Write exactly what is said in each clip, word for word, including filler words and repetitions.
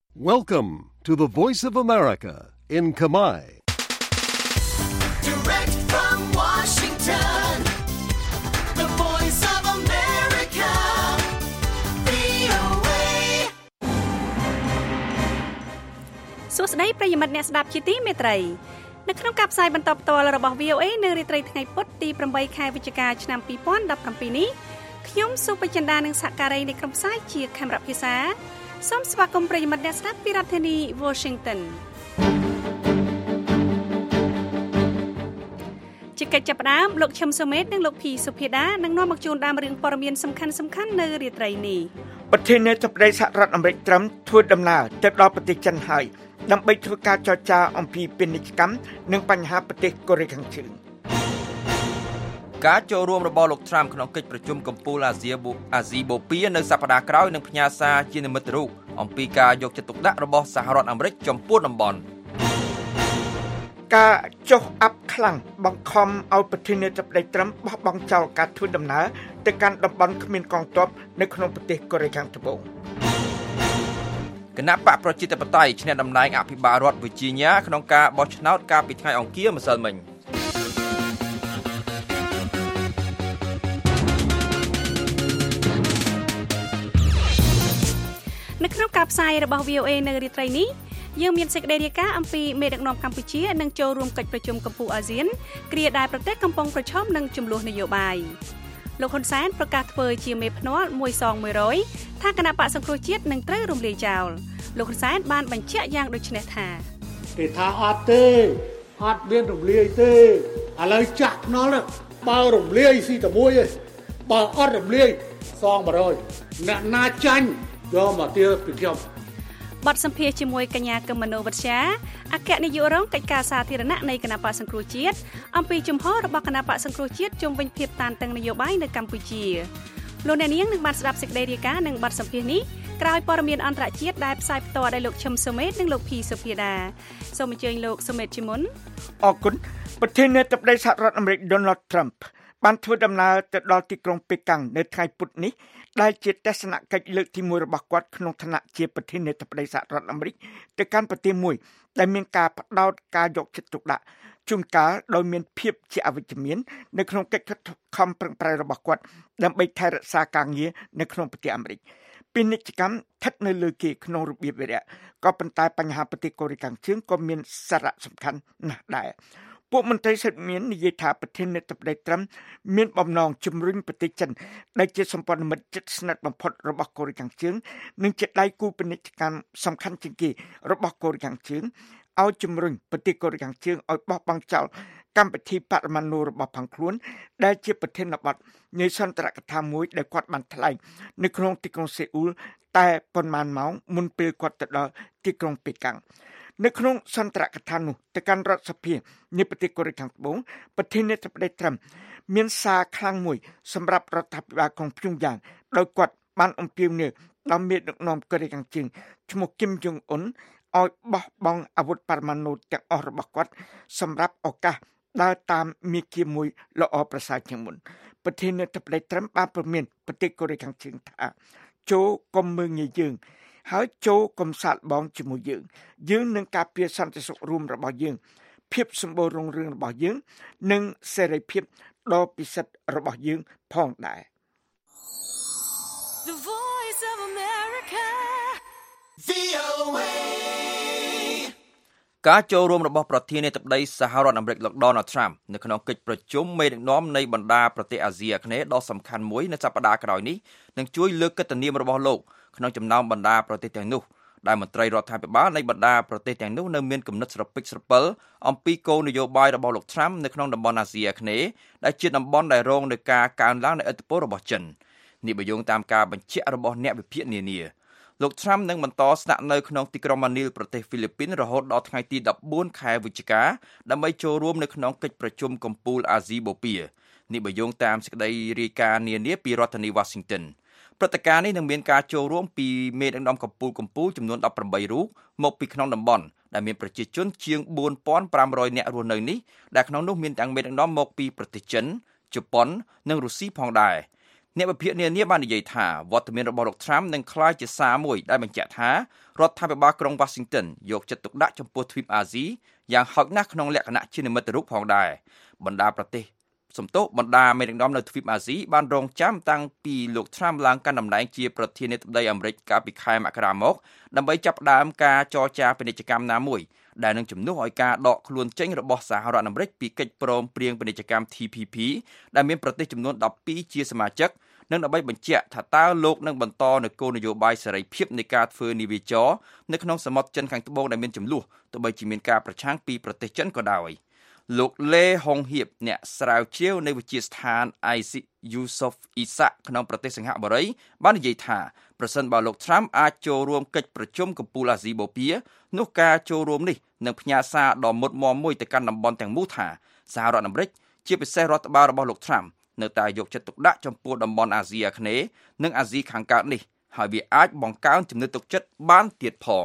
Welcome to the Voice of America in Khmer. Direct from Washington, the Voice of America, វី អូ เอសួស្តីប្រិយមិត្តអ្នកស្ដាប់ជាទីមេត្រីនៅក្នុងការផ្សាយបន្តផ្ទាល់របស់ វី អូ เอ នៅរាត្រីថ្ងៃពុធទីប្រាំបីខែវិច្ឆិកាឆ្នាំពីរពាន់ដប់ប្រាំពីរនេះខ្ញុំសុបចិន្តានិងសហការីនៃក្រុមផ្សាយជាខេមរៈភាសាសូមស្វាគមន៍ប្រិយមិត្តអ្នកស្ដាប់ពីរដ្ឋធានី Washington ជាកិច្ចចាប់ផ្ដើមលោកឈឹមសុមេតនិងលោកភីសុភាដានឹងនាំមកជូនដើមរឿងព័ត៌មានសំខាន់សំខាន់នៅរាត្រីនេះប្រធានាធិបតីសហរដ្ឋអាមេរិកត្រាំធ្វើដំណើរទៅដល់ប្រទេសចិនហើយដើម្បីធ្វើការចរចាអំពីពាណិជ្ជកម្មនិងបញ្ហាប្រទេសកូរ៉េខាងជើងការចូលរួមរបស់លោកត្រាំក្នុងកិច្ចប្រជុំកំពូលអាស៊ាអាស៊ីបូព៌ានៅសប្តាហ៍ក្រោយនឹងផ្ញើសារជានិមិត្តរូបអំពីការយកចិត្តទុកដាក់របស់សហរដ្ឋអាមេរិកចំពោះតំបន់ការចុះអាប់ខ្លាំងបង្ខំឲ្យប្រធានាធិបតីត្រាំបោះបង់ចោលការធ្វើដំណើរទៅកាន់តំបន់គ្មានកងទ័ពនៅក្នុងប្រទេសកូរ៉េខាងត្បូងគណៈបកប្រជាធិបតេយ្យឈ្នះតំណែងអភិបាលរដ្ឋ Virginia ក្នុងការបោះឆ្នោតកាលពីថ្ងៃអង្គារម្សិលមិញនៅក្នុងការផ្សាយរបស់ វី អូ เอ នៅរាត្រីនេះយើងមានសេចក្តីរាយការណ៍អំពីមេដឹកនាំកម្ពុជានឹងចូលរួមកិច្ចប្រជុំកំពូលអាស៊ានគ្រាដែលប្រទេសកំពុងប្រឈមនឹងជម្លោះនយោបាយលោកហ៊ុនសែនប្រកាសធ្វើជាមេភ្នាល់មួយសងមួយរយថាគណៈបកសង្គ្រោះជាតិនឹងត្រូវរំលាយចោលលោកហ៊ុនសែនបានបញ្ជាក់យ៉ាងដូចនេះថាគេថាអត់ទេអត់មានរំលាយទេឥឡូវចាក់ភ្នាល់បើរំលាយស៊ីតែមួយទេបើអត់រំលាយសងមួយរយអ្នកណាចាញ់យកមកទៀតពីខ្ញុំបទសម្ភាសន៍ជាមួយកញ្ញាកឹមមនោវិទ្យាអគ្គនាយករងកិច្ចការសាធារណៈនៃគណៈបកសង្គ្រោះជាតិអំពីជំហររបស់គណៈបកសង្គ្រោះជាតិជុំវិញភាពតានតឹងនយោបាយនៅកម្ពុជាលោកអ្នកនាងនឹងបានស្ដាប់សេចក្តីរាយការណ៍និងបទសម្ភាសន៍នេះក្រោយព័ត៌មានអន្តរជាតិដែលផ្សាយផ្ទាល់ដោយលោកឈឹមសុមេតនិងលោកភីសុភាដាសូមអញ្ជើញលោកសុមេតជាមុនអរគុណប្រធានាធិបតីសហរដ្ឋអាមេរិក Donald Trump បានធ្វើដំណើរទៅដល់ទីក្រុងប៉េកាំងនៅថ្ងៃពុធនេះដែលជាទស្សនកិច្ចលើកទីមួយរបស់គាត់ក្នុងឋានៈជាប្រធានាធិបតីសហរដ្ឋអាមេរិកទៅកាន់ប្រទេសមួយដែលមានការផ្ដោតការយកចិត្តទុកដាក់ជួនកាលដោយមានភាពជាអវិជ្ជមាននៅក្នុងកិច្ចខិតខំប្រឹងប្រែងរបស់គាត់ដើម្បីថែរក្សាការងារនៅក្នុងប្រទេសអាមេរិកពាណិជ្ជកម្មស្ថិតនៅលើគេក្នុងរបៀបវិរៈក៏ប៉ុន្តែបញ្ហាប្រទេសកូរ៉េខាងជើងក៏មានសារៈសំខាន់ណាស់ដែរពួកមន្ត្រីសិទ្ធិមាននិយាយថាប្រធានាធិបតីត្រាំមានបំណងជំរុញប្រទេសចិនដែលជាសម្ព័ន្ធមិត្តជិតស្និទ្ធបំផុតរបស់កូរ៉េខាងជើងនិងជាដៃគូពាណិជ្ជកម្មសំខាន់ជាងគេរបស់កូរ៉េខាងជើងឲ្យជំរុញប្រទេសកូរ៉េខាងជើងឲ្យបោះបង់ចោលកម្មវិធីបរមាណុរបស់ផងខ្លួនដែលជាប្រធានបទនៃសន្ទរកថាមួយដែលគាត់បានថ្លែងនៅក្នុងទីក្រុងសេអ៊ូលតែប៉ុន្មានម៉ោងមុនពេលគាត់ទៅដល់ទីក្រុងប៉េកាំងនៅក្នុងសន្ទរកថានោះទៅកាន់រដ្ឋសភានៃប្រទេសកូរ៉េខាងត្បូងប្រធានាធិបតីត្រាំមានសារខ្លាំងមួយសម្រាប់រដ្ឋាភិបាលក្រុងព្យុងយ៉ាងដោយគាត់បានអំពាវនាវដល់មេដឹកនាំកូរ៉េខាងជើងឈ្មោះគឹមយុងអ៊ុនឲ្យបោះបង់អាវុធបរមាណុទាំងអស់របស់គាត់សម្រាប់ឱកាសដើរតាមមាគ៌ាមួយល្អប្រសើរជាងមុនប្រធានាធិបតីត្រាំបានព្រមានប្រទេសកូរ៉េខាងជើងថាចូលកុំមើងងាយយើងហើយចូលកំសាន្តបងជាមួយយើងយើងនឹងការពារសន្តិសុខរួមរបស់យើងភាពសម្បូររុងរឿងរបស់យើងនិងសេរីភាពដ៏ពិសិដ្ឋរបស់យើងផងដែរ The Voice of America វី អូ เอការចូលរួមរបស់ប្រធានាធិបតីសហរដ្ឋអាមេរិកលោក Donald Trump នៅក្នុងកិច្ចប្រជុំមេដឹកនាំនៃបណ្ដាប្រទេសអាស៊ីអាគ្នេយ៍ដ៏សំខាន់មួយនៅសប្តាហ៍ក្រោយនេះនឹងជួយលើកកិត្តិនាមរបស់លោកក្នុងចំណោមបណ្ដាប្រទេសទាំងនោះដែលមន្ត្រីរដ្ឋាភិបាលនៃបណ្ដាប្រទេសទាំងនោះនៅមានគំនិតស្រពេចស្រពិលអំពីគោលនយោបាយរបស់លោក Trump នៅក្នុងតំបន់អាស៊ីអាគ្នេយ៍ដែលជាតំបន់ដែលរងនឹងការកើនឡើងនៃឥទ្ធិពលរបស់ចិននេះបើយោងតាមការបញ្ជាក់របស់អ្នកវិភាគនានាលោក Trump នឹងបន្តស្នាក់នៅក្នុងទីក្រុងម៉ានីលប្រទេសហ្វីលីពីនរហូតដល់ថ្ងៃទីដប់បួនខែវិច្ឆិកាដើម្បីចូលរួមនៅក្នុងកិច្ចប្រជុំកំពូលអាស៊ីបូព៌ានេះបើយោងតាមសេចក្តីរាយការណ៍នានាពីរដ្ឋធានី Washingtonព្រឹត្តិការណ៍នេះនឹងមានការចូលរួមពីមេដឹកនាំកំពូលកំពូលចំនួនដប់ប្រាំបីរូបមកពីក្នុងតំបន់ដែលមានប្រជាជនជាងបួនពាន់ប្រាំរយនាក់រស់នៅនេះដែលក្នុងនោះមានទាំងមេដឹកនាំមកពីប្រទេសចិនជប៉ុននិងរុស្ស៊ីផងដែរអ្នកវិភាគនានាបាននិយាយថាវត្តមានរបស់លោក Trump នឹងក្លាយជាសារមួយដែលបញ្ជាក់ថារដ្ឋាភិបាលក្រុង Washington យកចិត្តទុកដាក់ចំពោះទ្វីបអាស៊ីយ៉ាងហោចណាស់ក្នុងលក្ខណៈជានិមិត្តរូបផងដែរបណ្ដាប្រទេសសំទោសបណ្ដាមេដឹកនាំនៅទ្វីបអាស៊ីបានរងចាំតាំងពីលោក Trump ឡើងកាន់តំណែងជាប្រធានាធិបតីអាមេរិកកាលពីខែមករាមកដើម្បីចាប់ផ្ដើមការចរចាពាណិជ្ជកម្មណាមួយដែលនឹងជំនួសឲ្យការដកខ្លួនចេញរបស់សហរដ្ឋអាមេរិកពីកិច្ចព្រមព្រៀងពាណិជ្ជកម្ម T P P ដែលមានប្រទេសចំនួនដប់ពីរជាសមាជិកនិងដើម្បីបញ្ជាក់ថាតើលោកនឹងបន្តនៅគោលនយោបាយសេរីភាពនៃការធ្វើនាវាចរនៅក្នុងសមុទ្រចិនខាងត្បូងដែលមានចំនួនទោះបីជាមានការប្រឆាំងពីប្រទេសចិនក៏ដោយលោកលេហុងហៀបអ្នកស្រាវជ្រាវនៃវិទ្យាស្ថាន Isaac Yusof Isaac ក្នុងប្រទេសសិង្ហបុរីបាននិយាយថាប្រសិនបើលោក Trump អាចចូលរួមកិច្ចប្រជុំកំពូលអាស៊ីបូព៌ានោះការចូលរួមនេះនឹងផ្ញើសារដ៏មុតមាំមួយទៅកាន់តំបន់ទាំងមូលថាសហរដ្ឋអាមេរិកជាពិសេសរដ្ឋបាលរបស់លោក Trump នៅតែយកចិត្តទុកដាក់ចំពោះតំបន់អាស៊ីអាគ្នេយ៍និងអាស៊ីខាងកើតនេះហើយវាអាចបង្កើនជំនឿទុកចិត្តបានទៀតផង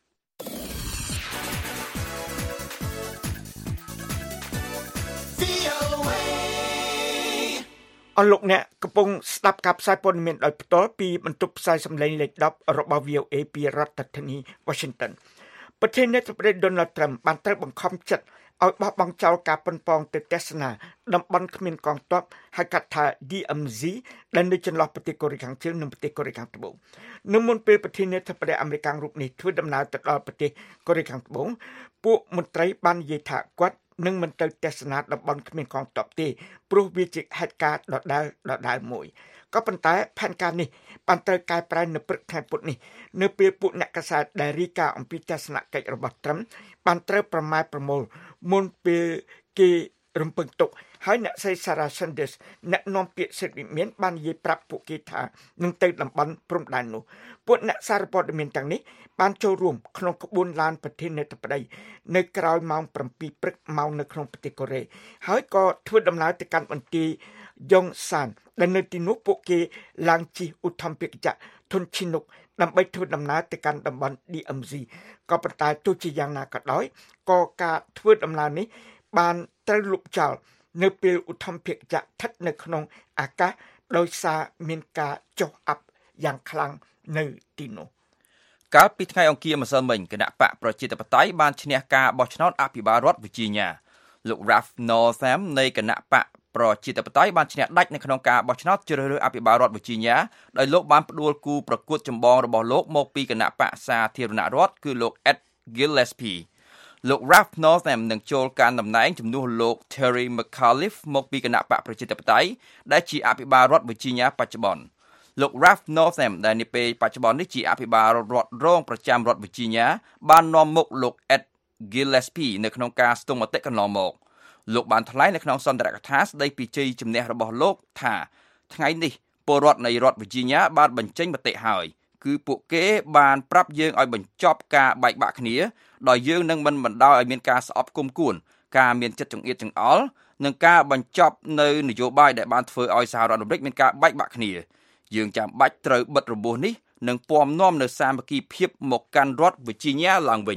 អរលោកអ្នកកំពុងស្ដាប់ការផ្សាយព័ត៌មានដោយផ្ទាល់ពីបន្ទប់ផ្សាយសម្លេងលេខដប់របស់ V O A ពីរដ្ឋធានី Washington ប្រធានាធិបតី Donald Trump បានត្រូវបង្ខំចិត្តឲ្យបោះបង់ចោលការប៉ុនប៉ងទៅទស្សនាតំបន់គ្មានកងទ័ពហៅកាត់ថា D M Z ដែលនៅចន្លោះប្រទេសកូរ៉េខាងជើងនិងប្រទេសកូរ៉េខាងត្បូងនៅមុនពេលប្រធានាធិបតីអាមេរិករូបនេះធ្វើដំណើរទៅដល់ប្រទេសកូរ៉េខាងត្បូងពួកមន្ត្រីបាននិយាយថាគាត់នឹងមិនទៅទស្សនាតំបន់គ្មានកងទ័ពទេព្រោះវាជាហេតុការណ៍ដដែលដដែលមួយក៏ប៉ុន្តែផែនការនេះបានត្រូវកែប្រែនៅព្រឹកថ្ងៃពុធនេះនៅពេលពួកអ្នកកាសែតដែលរាយការណ៍អំពីទស្សនកិច្ចរបស់ត្រឹមបានត្រូវប្រម៉ែប្រមូលមុនពេលគេរំពឹងទុកហើយអ្នកស្រី Sarah Sanders អ្នកនាំពាក្យសិទ្ធិវិមានបាននិយាយប្រាប់ពួកគេថានឹងទៅតំបន់ព្រំដែននោះពួកអ្នកសារព័ត៌មានទាំងនេះបានចូលរួមក្នុងក្បួនឡានប្រធានាធិបតីនៅក្រោយម៉ោងប្រាំពីរព្រឹកម៉ោងនៅក្នុងប្រទេសកូរ៉េហើយក៏ធ្វើដំណើរទៅកាន់បន្ទាយ Yongsan ដែលនៅទីនោះពួកគេឡើងជិះឧទ្ធម្ភាគចក្រធុនឈិនុកដើម្បីធ្វើដំណើរទៅកាន់តំបន់ D M Z ក៏ប៉ុន្តែទោះជាយ៉ាងណាក៏ដោយក៏ការធ្វើដំណើរនេះបានត្រូវលុបចោលនៅពេលឧទ្ធម្ភាគចក្រស្ថិតនៅក្នុងអាកាសដោយសារមានការចុះអាប់យ៉ាងខ្លាំងនៅទីនោះកាលពីថ្ងៃអង្គារម្សិលមិញគណៈបកប្រជាធិបតេយ្យបានឈ្នះការបោះឆ្នោតអភិបាលរដ្ឋ Virginia លោក Ralph Northam នៃគណៈបកប្រជាធិបតេយ្យបានឈ្នះដាច់នៅក្នុងការបោះឆ្នោតជ្រើសរើសអភិបាលរដ្ឋ Virginia ដោយលោកបានផ្ដួលគូប្រកួតចម្បងរបស់លោកមកពីគណៈបកសាធារណរដ្ឋគឺលោក Ed Gillespie លោក Ralph Northam នឹងចូលកាន់តំណែងជំនួសលោក Terry McAuliffe មកពីគណៈបកប្រជាធិបតេយ្យដែលជាអភិបាលរដ្ឋ Virginia បច្ចុប្បន្នលោក Ralph Northam ដែលនាពេលបច្ចុប្បន្ននេះជាអភិបាលរដ្ឋរងប្រចាំរដ្ឋ Virginia បាននាំមុខលោក Ed Gillespie នៅក្នុងការស្ទង់មតិកន្លងមកលោកបានថ្លែងនៅក្នុងសន្ទរកថាស្ដីពីជ័យជំនះរបស់លោកថាថ្ងៃនេះពលរដ្ឋនៃរដ្ឋ Virginia បានបញ្ចេញមតិហើយគឺពួកគេបានប្រាប់យើងឲ្យបញ្ចប់ការបែកបាក់គ្នាដោយយើងនឹងមិនបណ្ដោយឲ្យមានការស្អប់គុំគួនការមានចិត្តចង្អៀតចង្អល់និងការបញ្ចប់នៅនយោបាយដែលបានធ្វើឲ្យសហរដ្ឋអាមេរិកមានការបែកបាក់គ្នាយើងចាំបាច់ត្រូវបិទរបួសនេះនិងពំនាំនៅសាមគ្គីភាពមកកាន់រដ្ឋ Virginia ឡើងវិញ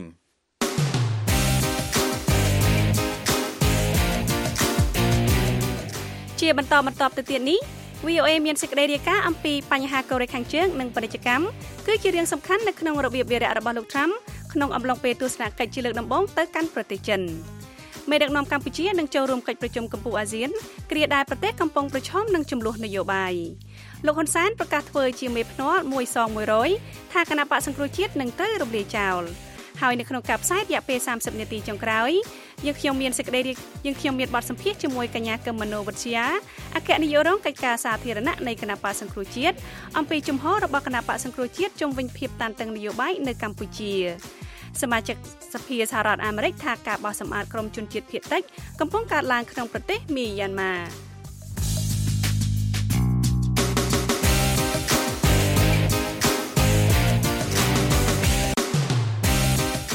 ជាបន្តបន្តទៅទៀតនេះ V O A មានសេចក្តីរាយការណ៍អំពីបញ្ហាកូរ៉េខាងជើងនិងពាណិជ្ជកម្មគឺជារឿងសំខាន់នៅក្នុងរបៀបវារៈរបស់លោក Trump ក្នុងអំឡុងពេលទស្សនកិច្ចជាលើកដំបូងទៅកាន់ប្រទេសចិនមេដឹកនាំកម្ពុជានឹងចូលរួមកិច្ចប្រជុំកំពូលអាស៊ានគ្រាដែលប្រទេសកំពុងប្រឈមនឹងជម្លោះនយោបាយលោកហ៊ុនសែនប្រកាសធ្វើជាមេភ្នាល់មួយសងមួយរយថាគណៈបកសង្គ្រោះជាតិនឹងត្រូវរំលាយចោលហើយនៅក្នុងការផ្សាយរយៈពេលសាមសិបនាទីចុងក្រោយយើងខ្ញុំមានសេចក្តីយើងខ្ញុំមានបទសម្ភាសន៍ជាមួយកញ្ញាកឹមមនោវិទ្យាអគ្គនាយករងកិច្ចការសាធារណៈនៃគណៈបកសង្គ្រោះជាតិអំពីជំហររបស់គណៈបកសង្គ្រោះជាតិជុំវិញភាពតានតឹងនយោបាយនៅកម្ពុជាសមាជិកសភាសហរដ្ឋអាមេរិកថាការបោះសម្អាតក្រុមជនជាតិភាគតិចកំពុងកើតឡើងក្នុងប្រទេសមីយ៉ាន់ម៉ា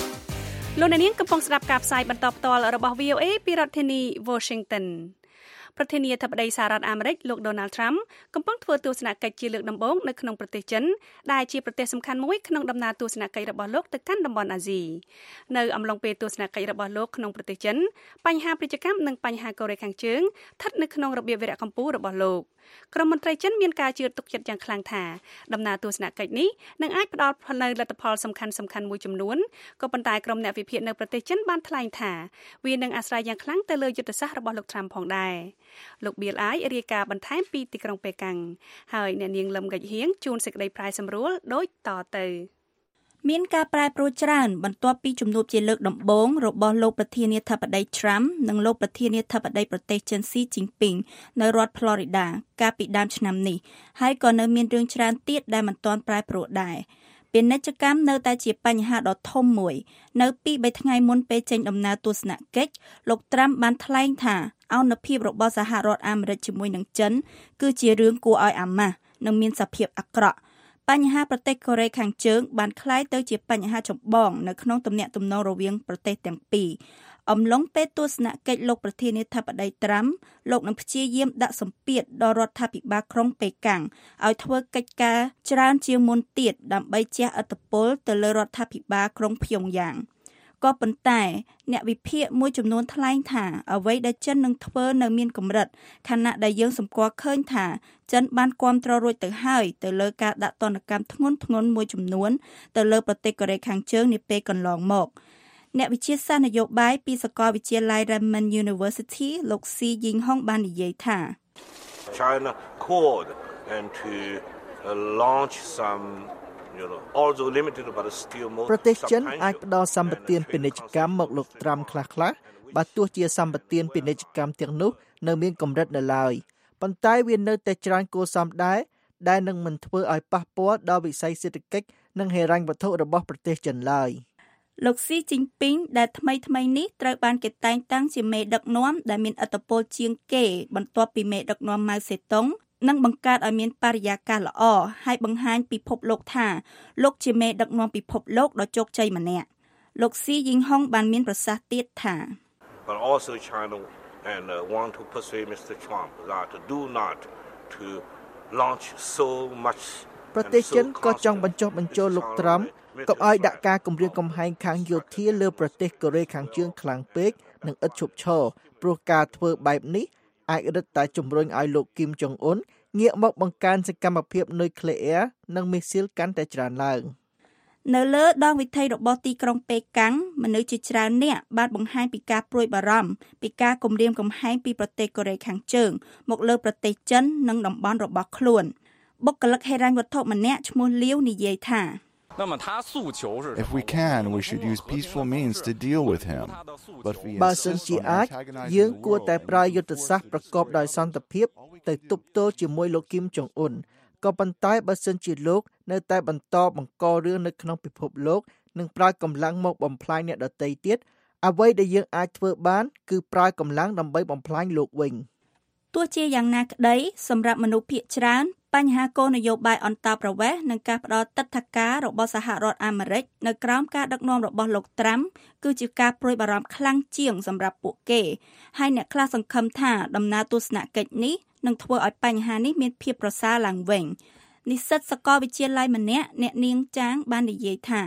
លោកអ្នកនាងកំពុងស្ដាប់ការផ្សាយបន្តផ្ទាល់របស់ V O A ពីរដ្ឋធានី Washington ប្រធានាធិបតីសហរដ្ឋអាមេរិកលោក Donald Trump កំពុងធ្វើទស្សនកិច្ចជាលើកដំបូងនៅក្នុងប្រទេសចិនដែលជាប្រទេសសំខាន់មួយក្នុងដំណើរទស្សនកិច្ចរបស់លោកទៅកាន់តំបន់អាស៊ីនៅអំឡុងពេលទស្សនកិច្ចរបស់លោកក្នុងប្រទេសចិនបញ្ហាពាណិជ្ជកម្មនិងបញ្ហាកូរ៉េខាងជើងស្ថិតនៅក្នុងរបៀបវរៈកម្ពុជារបស់លោកក្រុមមន្ត្រីចិនមានការជឿទុកចិត្តយ៉ាងខ្លាំងថាដំណើរទស្សនកិច្ចនេះនឹងអាចផ្ដល់ផលលទ្ធផលសំខាន់សំខាន់មួយចំនួនក៏ប៉ុន្តែក្រុមអ្នកវិភាគនៅប្រទេសចិនបានថ្លែងថាវានឹងអាស្រ័យយ៉ាងខ្លាំងទៅលើយុទ្ធសាស្ត្ររបស់លោក Trump ផងដែរលោក Bill Ai រាយការណ៍បន្ថែមពីទីក្រុងប៉េកាំងហើយអ្នកនាងលឹមកិច្ចហៀងជួនសេចក្តីប្រាយសម្រួលដូចតទៅមានការប្រែប្រួលច្រើនបន្ទាប់ពីជំនួបជាលើកដំបូងរបស់លោកប្រធានាធិបតី Trump និងលោកប្រធានាធិបតីប្រទេសចិន Xi Jinping នៅរដ្ឋ Florida កាលពីដើមឆ្នាំនេះហើយក៏នៅមានរឿងច្រើនទៀតដែលមិនទាន់ប្រែប្រួលដែរពាណិជ្ជកម្មនៅតែជាបញ្ហាដ៏ធំមួយនៅពីរថ្ងៃមុនពេលចេញដំណើរទស្សនកិច្ចលោក Trump បានថ្លែងថាអនុភាពរបស់សហរដ្ឋអាមេរិកជាមួយនឹងចិនគឺជារឿងគួរឲ្យអាម៉ាស់និងមានសភាពអាក្រក់បញ្ហាប្រទេសកូរ៉េខាងជើងបានក្លាយទៅជាបញ្ហាចម្បងនៅក្នុងទំនាក់ទំនងរវាងប្រទេសទាំងពីរអំឡុងពេលទស្សនកិច្ចលោកប្រធានាធិបតី Trump លោកនឹងព្យាយាមដាក់សម្ពាធដល់រដ្ឋាភិបាលក្រុងប៉េកាំងឲ្យធ្វើកិច្ចការច្រើនជាងមុនទៀតដើម្បីជះឥទ្ធិពលទៅលើរដ្ឋាភិបាលក្រុងព្យុងយ៉ាងក៏ប៉ុន្តែអ្នកវិភាគមួយចំនួនថ្លែងថាអ្វីដែលចិននឹងធ្វើនៅមានកម្រិតខណៈដែលយើងសម្គាល់ឃើញថាចិនបានគាំទ្ររួចទៅហើយទៅលើការដាក់ទណ្ឌកម្មធ្ងន់ធ្ងរមួយចំនួនទៅលើប្រទេសកូរ៉េខាងជើងនាពេលកន្លងមកអ្នកវិទ្យាសាស្ត្រនយោបាយពីសាកលវិទ្យាល័យ Renmin University លោក ស៊ី យីងហុងបាននិយាយថា China called and to launch some you know also limited but still more ប្រទេសចិនអាចផ្ដល់សម្បទានពាណិជ្ជកម្មមកលោក Trump ខ្លះៗបើទោះជាសម្បទានពាណិជ្ជកម្មទាំងនោះនៅមានកម្រិតនៅឡើយប៉ុន្តែវានៅតែច្រើនគួរសមដែរដែលនឹងមិនធ្វើឲ្យប៉ះពាល់ដល់វិស័យសេដ្ឋកិច្ចនិងហិរញ្ញវត្ថុរបស់ប្រទេសចិនឡើយលោក Xi Jinping ដែលថ្មីថ្មីនេះត្រូវបានគេតែងតាំងជាមេដឹកនាំដែលមានឥទ្ធិពលជាងគេបន្ទាប់ពីមេដឹកនាំម៉ៅសេតុងនិងបង្កើតឲ្យមានបរិយាកាសល្អហើយបង្ហាញពិភពលោកថាលោកជាមេដឹកនាំពិភពលោកដ៏ជោគជ័យម្នាក់លោក ស៊ី យីងហុងបានមានប្រសាសន៍ទៀតថា But also China and uh, want to persuade Mister Trump that do not to launch so much ប្រទេសចិនក៏ចង់បញ្ចុះបញ្ចូលលោក Trump កុំឲ្យដាក់ការគម្រាមកំហែងខាងយោធាលើប្រទេសកូរ៉េខាងជើងខ្លាំងពេកនិងឥតឈប់ឈរព្រោះការធ្វើបែបនេះអាចរឹតតែជំរុញឲ្យលោកគីមចុងអ៊ុនងាកមកបង្កើនសកម្មភាពនុយក្លេអ៊ែរនិងមីស៊ីលកាន់តែច្រើនឡើងនៅលើដងវិថីរបស់ទីក្រុងប៉េកាំងមនុស្សជាច្រើនអ្នកបានបង្ហាញពីការព្រួយបារម្ភពីការគំរាមកំហែងពីប្រទេសកូរ៉េខាងជើងមកលើប្រទេសចិននិងតំបន់របស់ខ្លួនបុគ្គលិកហិរញ្ញវត្ថុម្នាក់ឈ្មោះលាវនិយាយថា If we can, we should use peaceful means to deal with him. But បើសិនជាអាចយើងគួរតែប្រើយុទ្ធសាស្ត្រប្រកបដោយសន្តិភាពទៅទប់ទល់ជាមួយលោកគីមចុងអ៊ុនក៏ប៉ុន្តែបើសិនជាលោកនៅតែបន្តបង្ករឿងនៅក្នុងពិភពលោកនិងប្រើកម្លាំងមកបំផ្លាញអ្នកដទៃទៀតអ្វីដែលយើងអាចធ្វើបានគឺប្រើកម្លាំងដើម្បីបំផ្លាញលោកវិញទោះជាយ៉ាងណាក្តីសម្រាប់មនុស្សភាគច្រើនបញ្ហាគោលនយោបាយអន្តរប្រវេសន៍និងការផ្ដល់ទិដ្ឋាការរបស់សហរដ្ឋអាមេរិកនៅក្រោមការដឹកនាំរបស់លោក Trump គឺជាការព្រួយបារម្ភខ្លាំងជាងសម្រាប់ពួកគេហើយអ្នកខ្លះសង្ឃឹមថាដំណើរទស្សនកិច្ចនេះនឹងធ្វើឲ្យបញ្ហានេះមានភាពប្រសើរឡើងវិញនិស្សិតសាកលវិទ្យាល័យម្នាក់អ្នកនាងចាងបាននិយាយថា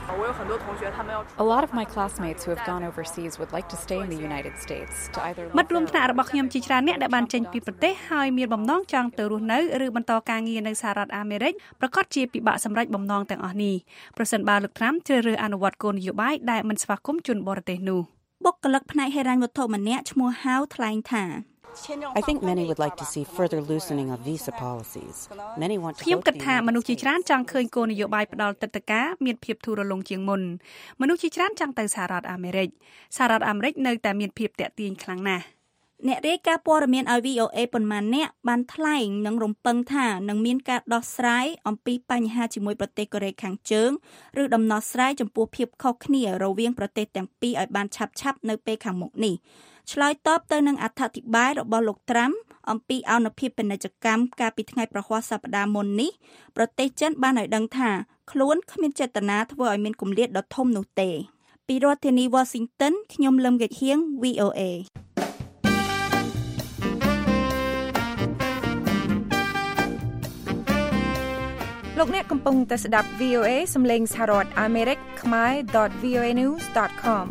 A lot of my classmates who have gone overseas would like to stay in the United States to either មិត្តរួមថ្នាក់របស់ខ្ញុំជាច្រើនអ្នកដែលបានចេញពីប្រទេសហើយមានបំណងចង់ទៅរស់នៅឬបន្តការងារនៅសហរដ្ឋអាមេរិកប្រកាសជាពិបាកសម្រេចបំណងទាំងអស់នេះប្រសិនបើលោក Trump ជ្រើសរើសអនុវត្តគោលនយោបាយដែលមិនស្វាគមន៍ជនបរទេសនោះបុគ្គលិកផ្នែកហិរញ្ញវត្ថុម្នាក់ឈ្មោះហៅថ្លែងថា I think many would like to see further loosening of visa policies. Many want to ខ្ញុំគិតថាមនុស្សជាច្រើនចង់ឃើញគោលនយោបាយផ្ដល់ទិដ្ឋាការមានភាពធូររលុងជាងមុនមនុស្សជាច្រើនចង់ទៅសហរដ្ឋអាមេរិកសហរដ្ឋអាមេរិកនៅតែមានភាពទាក់ទាញខ្លាំងណាស់អ្នករាយការណ៍ព័ត៌មានឲ្យ វី អូ អេ ប៉ុន្មានអ្នកបានថ្លែងនិងរំពឹងថានឹងមានការដោះស្រាយអំពីបញ្ហាជាមួយប្រទេសកូរ៉េខាងជើងឬដំណោះស្រាយចំពោះភាពខុសគ្នារវាងប្រទេសទាំងពីរឲ្យបានឆាប់ៗនៅពេលខាងមុខនេះឆ្លើយតបទៅនឹងអត្ថាធិប្បាយរបស់លោក Trump អំពីអនុភាពពាណិជ្ជកម្មកាលពីថ្ងៃប្រហ័សសប្តាហ៍មុននេះប្រទេសចិនបានឲ្យដឹងថាខ្លួនគ្មានចេតនាធ្វើឲ្យមានគម្លាតដ៏ធំនោះទេពីរដ្ឋធានី Washington ខ្ញុំលឹមកិច្ចហៀង វី អូ អេលោកអ្នកកំពុងតែស្ដាប់ វី អូ เอ សំឡេងសហរដ្ឋអាមេរិកខ្មែរ ดอท វី โอ เอ นิวส์ ดอท คอม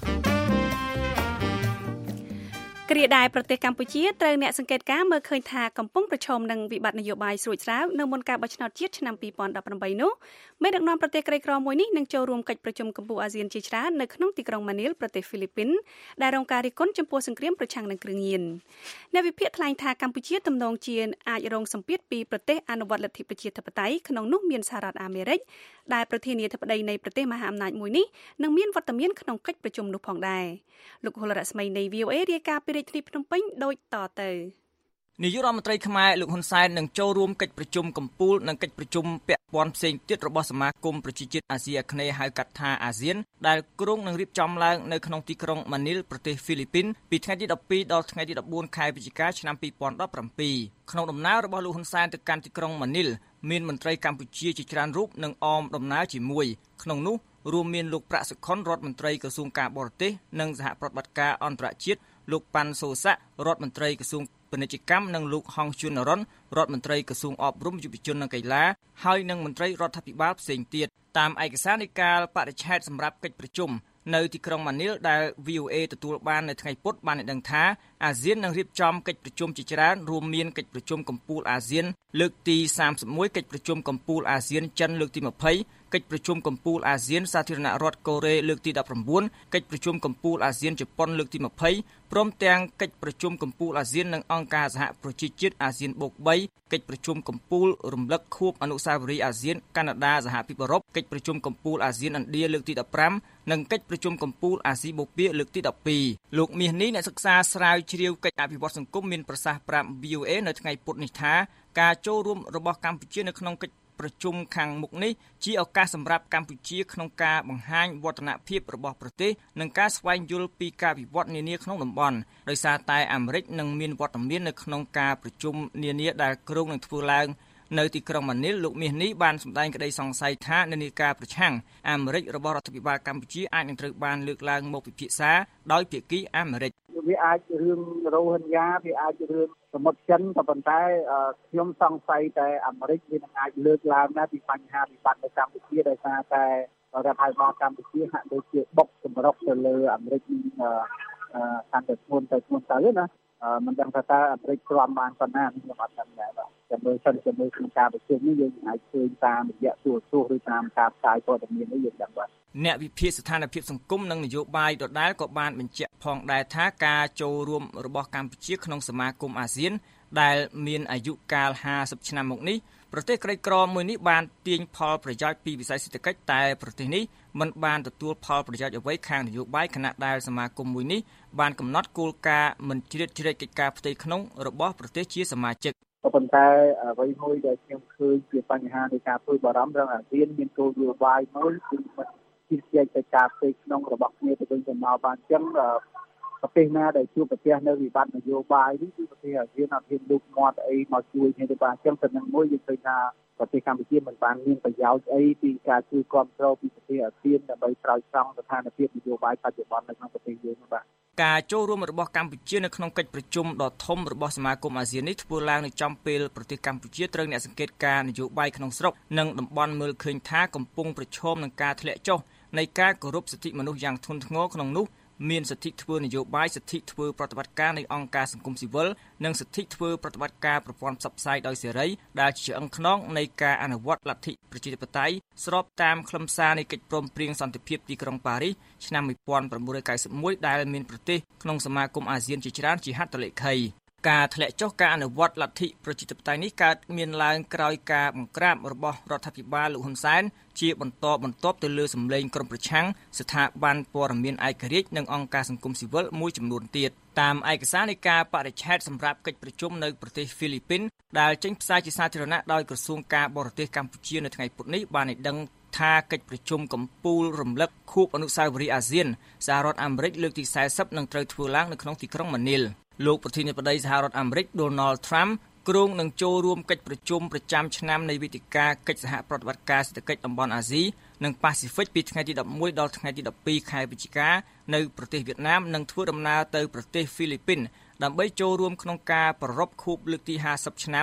គ្រាដែរប្រទេសកម្ពុជាត្រូវអ្នកសង្កេតការណ៍មើលឃើញថាកំពុងប្រឈមនឹងវិបត្តិនយោបាយស្រួចស្រាវនៅមុនការបោះឆ្នោតជាតិឆ្នាំពីរពាន់ដប់ប្រាំបីនោះមេដឹកនាំប្រទេសក្រីក្រមួយនេះនឹងចូលរួមកិច្ចប្រជុំកម្ពុជាអាស៊ានជាច្រើននៅក្នុងទីក្រុងម៉ានីលប្រទេសហ្វីលីពីនដែលរងការរិះគន់ចំពោះសង្គ្រាមប្រឆាំងនឹងគ្រឿងញៀនអ្នកវិភាគថ្លែងថាកម្ពុជាទំនងជាអាចរងសម្ពាធពីប្រទេសអនុវត្តលទ្ធិប្រជាធិបតេយ្យក្នុងនោះមានសហរដ្ឋអាមេរិកដែលប្រធានាធិបតីនៃប្រទេសមហាអំណាចមួយនេះនឹងមានវត្តមានក្នុងកិច្ចប្រជុំនោះផងដែរលោកហុលរស្មីនៃ វី អូ เอ រាយការណ៍ពីរាជធានីភ្នំពេញដូចតទៅនាយករដ្ឋមន្ត្រីខ្មែរលោកហ៊ុនសែននឹងចូលរួមកិច្ចប្រជុំកំពូលនិងកិច្ចប្រជុំពាក់ព័ន្ធផ្សេងទៀតរបស់សមាគមប្រជាជាតិអាស៊ីអាគ្នេយ៍ហៅកាត់ថាអាស៊ានដែលគ្រោងនឹងរៀបចំឡើងនៅក្នុងទីក្រុងម៉ានីលប្រទេសហ្វីលីពីនពីថ្ងៃទីដប់ពីរដល់ថ្ងៃទីដប់បួនខែវិច្ឆិកាឆ្នាំពីរពាន់ដប់ប្រាំពីរក្នុងដំណើររបស់លោកហ៊ុនសែនទៅកាន់ទីក្រុងម៉ានីលមានមន្ត្រីកម្ពុជាជាច្រើនរូបនឹងអមដំណើរជាមួយក្នុងនោះរួមមានលោកប្រាក់សុខុនរដ្ឋមន្ត្រីក្រសួងការបរទេសនិងសហប្រតិបត្តិការអន្តរជាតិលោកប៉ាន់សូសាក់រដ្ឋមន្ត្រីក្រសួងពាណិជ្ជកម្មនិងលោកហងជួននរ៉ុនរដ្ឋមន្ត្រីក្រសួងអប់រំយុវជននិងកីឡាហើយនិងមន្ត្រីរដ្ឋាភិបាលផ្សេងទៀតតាមឯកសារនៃការបរិច្ឆេទសម្រាប់កិច្ចប្រជុំនៅទីក្រុងម៉ានីលដែល វី អូ เอ ទទួលបាននៅថ្ងៃពុធបានឲ្យដឹងថាអាស៊ាននឹងរៀបចំកិច្ចប្រជុំជាច្រើនរួមមានកិច្ចប្រជុំកំពូលអាស៊ានលើកទីសាមសិបមួយកិច្ចប្រជុំកំពូលអាស៊ានចិនលើកទីម្ភៃកិច្ចប្រជុំកំពូលអាស៊ានសាធារណរដ្ឋកូរ៉េលើកទីដប់ប្រាំបួនកិច្ចប្រជុំកំពូលអាស៊ានជប៉ុនលើកទីម្ភៃព្រមទាំងកិច្ចប្រជុំកំពូលអាស៊ាននិងអង្គការសហប្រជាជាតិអាស៊ានបូកបីកិច្ចប្រជុំកំពូលរំលឹកខួបអនុស្សាវរីយ៍អាស៊ានកាណាដាសហភាពអឺរ៉ុបកិច្ចប្រជុំកំពូលអាស៊ានឥណ្ឌាលើកទីដប់ប្រាំនិងកិច្ចប្រជុំកំពូលអាស៊ីបូព៌ាលើកទីដប់ពីរលោកមាសនេះអ្នកសិក្សាស្រាវជ្រាវកិច្ចអភិវឌ្ឍសង្គមមានប្រសាសន៍ប្រាប់ វី អូ เอ នៅថ្ងៃពុធនេះថាការចូលរួមរបស់កម្ពុជានៅក្នុងកិច្ចប្រជុំខាងមុខនេះជាឱកាសសម្រាប់កម្ពុជាក្នុងការបង្ហាញវឌ្ឍនភាពរបស់ប្រទេសនិងការស្វែងយល់ពីការវិវត្តនានាក្នុងតំបន់ដោយសារតែអាមេរិកនឹងមានវត្តមាននៅក្នុងការប្រជុំនានាដែលគ្រោងនឹងធ្វើឡើងនៅទីក្រុងម៉ានីលលោកមាសនេះបានសម្ដែងក្តីសង្ស័យថានានាការប្រឆាំងអាមេរិករបស់រដ្ឋាភិបាលកម្ពុជាអាចនឹងត្រូវបានលើកឡើងមកពិភាក្សាដោយភាគីអាមេរិកវាអាចរឿងរ៉ូហិញ៉ាវាអាចរឿងសមុទ្រចិនក៏ប៉ុន្តែខ្ញុំសង្ស័យតែអាមេរិកវានឹងអាចលើកឡើងណាពីបញ្ហាវិបត្តិនៅកម្ពុជាដោយសារតែរដ្ឋាភិបាលកម្ពុជាហាក់ដូចជាបុកសម្រុកទៅលើអាមេរិកកាន់តែធ្ងន់ទៅធ្ងន់ទៅណាមិនដឹងថាតើអាមេរិកទ្រាំបានប៉ុណ្ណាខ្ញុំអត់ដឹងដែរបាទតែមើលសិនជាមើលក្នុងការប្រជុំនេះយើងអាចឃើញតាមរយៈទូរទស្សន៍ឬតាមការផ្សាយព័ត៌មាននេះយើងដឹងបាទអ្នកវិភាគស្ថានភាពសង្គមនិងនយោបាយដដែលក៏បានបញ្ជាក់ផងដែរថាការចូលរួមរបស់កម្ពុជាក្នុងសមាគមអាស៊ានដែលមានអាយុកាលហាសិបឆ្នាំមកនេះប្រទេសក្រីក្រមួយនេះបានទាញផលប្រយោជន៍ពីវិស័យសេដ្ឋកិច្ចតែប្រទេសនេះមិនបានទទួលផលប្រយោជន៍អ្វីខាងនយោបាយខណៈដែលសមាគមមួយនេះបានកំណត់គោលការណ៍មិនជ្រៀតជ្រែកកិច្ចការផ្ទៃក្នុងរបស់ប្រទេសជាសមាជិកប៉ុន្តែអ្វីមួយដែលខ្ញុំឃើញជាបញ្ហានៃការព្រួយបារម្ភរឿងអាស៊ានមានគោលនយោបាយមួយគឺមិនជិះជាកិច្ចការផ្ទៃក្នុងរបស់គ្នាទៅវិញទៅមកបានអញ្ចឹងប្រទេសណាដែលជួបប្រទះនៅវិបត្តិនយោបាយនេះគឺប្រទេសអាស៊ានអត់ហ៊ានលូកមាត់អីមកជួយគ្នាទេបាទអញ្ចឹងទៅនឹងមួយយើងឃើញថាប្រទេសកម្ពុជាមិនបានមានប្រយោជន៍អីពីការជួយគ្រប់គ្រងពីប្រទេសអាស៊ានដើម្បីស្រោចស្រង់ស្ថានភាពនយោបាយបច្ចុប្បន្ននៅក្នុងប្រទេសយើងបាទការចូលរួមរបស់កម្ពុជានៅក្នុងកិច្ចប្រជុំដ៏ធំរបស់សមាគមអាស៊ាននេះធ្វើឡើងនៅចំពេលប្រទេសកម្ពុជាត្រូវអ្នកសង្កេតការណ៍នយោបាយក្នុងស្រុកនិងតំបន់មើលឃើញថាកំពុងប្រឈមនឹងការធ្លាក់ចុះនៃការគោរពសិទ្ធិមនុស្សយ៉ាងធ្ងន់ធ្ងរក្នុងនោះមានសិទ្ធិធ្វើនយោបាយសិទ្ធិធ្វើប្រតិបត្តិការនៃអង្គការសង្គមស៊ីវិលនិងសិទ្ធិធ្វើប្រតិបត្តិការប្រព័ន្ធផ្សព្វផ្សាយដោយសេរីដែលជាឆ្អឹងខ្នងនៃការអនុវត្តលទ្ធិប្រជាធិបតេយ្យស្របតាមខ្លឹមសារនៃកិច្ចព្រមព្រៀងសន្តិភាពទីក្រុងប៉ារីសឆ្នាំmột nghìn chín trăm chín mươi mốtដែលមានប្រទេសក្នុងសមាគមអាស៊ានជាច្រើនជាហត្ថលេខីការធ្លាក់ចុះការអនុវត្តលទ្ធិប្រជាធិបតេយ្យនេះកើតមានឡើងក្រោយការបង្ក្រាបរបស់រដ្ឋាភិបាលលោកហ៊ុនសែនជាបន្តបន្ទាប់ទៅលើសម្លេងក្រុមប្រឆាំងស្ថាប័នព័ត៌មានឯករាជ្យនិងអង្គការសង្គមស៊ីវិលមួយចំនួនទៀតតាមឯកសារនៃការបរិច្ឆេទសម្រាប់កិច្ចប្រជុំនៅប្រទេសហ្វីលីពីនដែលចេញផ្សាយជាសាធារណៈដោយក្រសួងការបរទេសកម្ពុជានៅថ្ងៃពុធនេះបានឲ្យដឹងថាកិច្ចប្រជុំកំពូលរំលឹកខួបអនុស្សាវរីយ៍អាស៊ានសហរដ្ឋអាមេរិកលើកទីសែសិបនឹងត្រូវធ្វើឡើងនៅក្នុងទីក្រុងម៉ានីលលោកប្រធានាធិបតីសហរដ្ឋអាមេរិក Donald Trump គ្រោងនឹងចូលរួមកិច្ចប្រជុំប្រចាំឆ្នាំនៃវេទិកាកិច្ចសហប្រតិបត្តិការសេដ្ឋកិច្ចតំបន់អាស៊ីនិងប៉ាស៊ីហ្វិកពីថ្ងៃទីដប់មួយដល់ថ្ងៃទីដប់ពីរខែវិច្ឆិកានៅប្រទេសវៀតណាមនិងធ្វើដំណើរទៅប្រទេសហ្វីលីពីនដើម្បីចូលរួមក្នុងការប្រារព្ធខួបលើកទីห้าសិបឆ្នាំ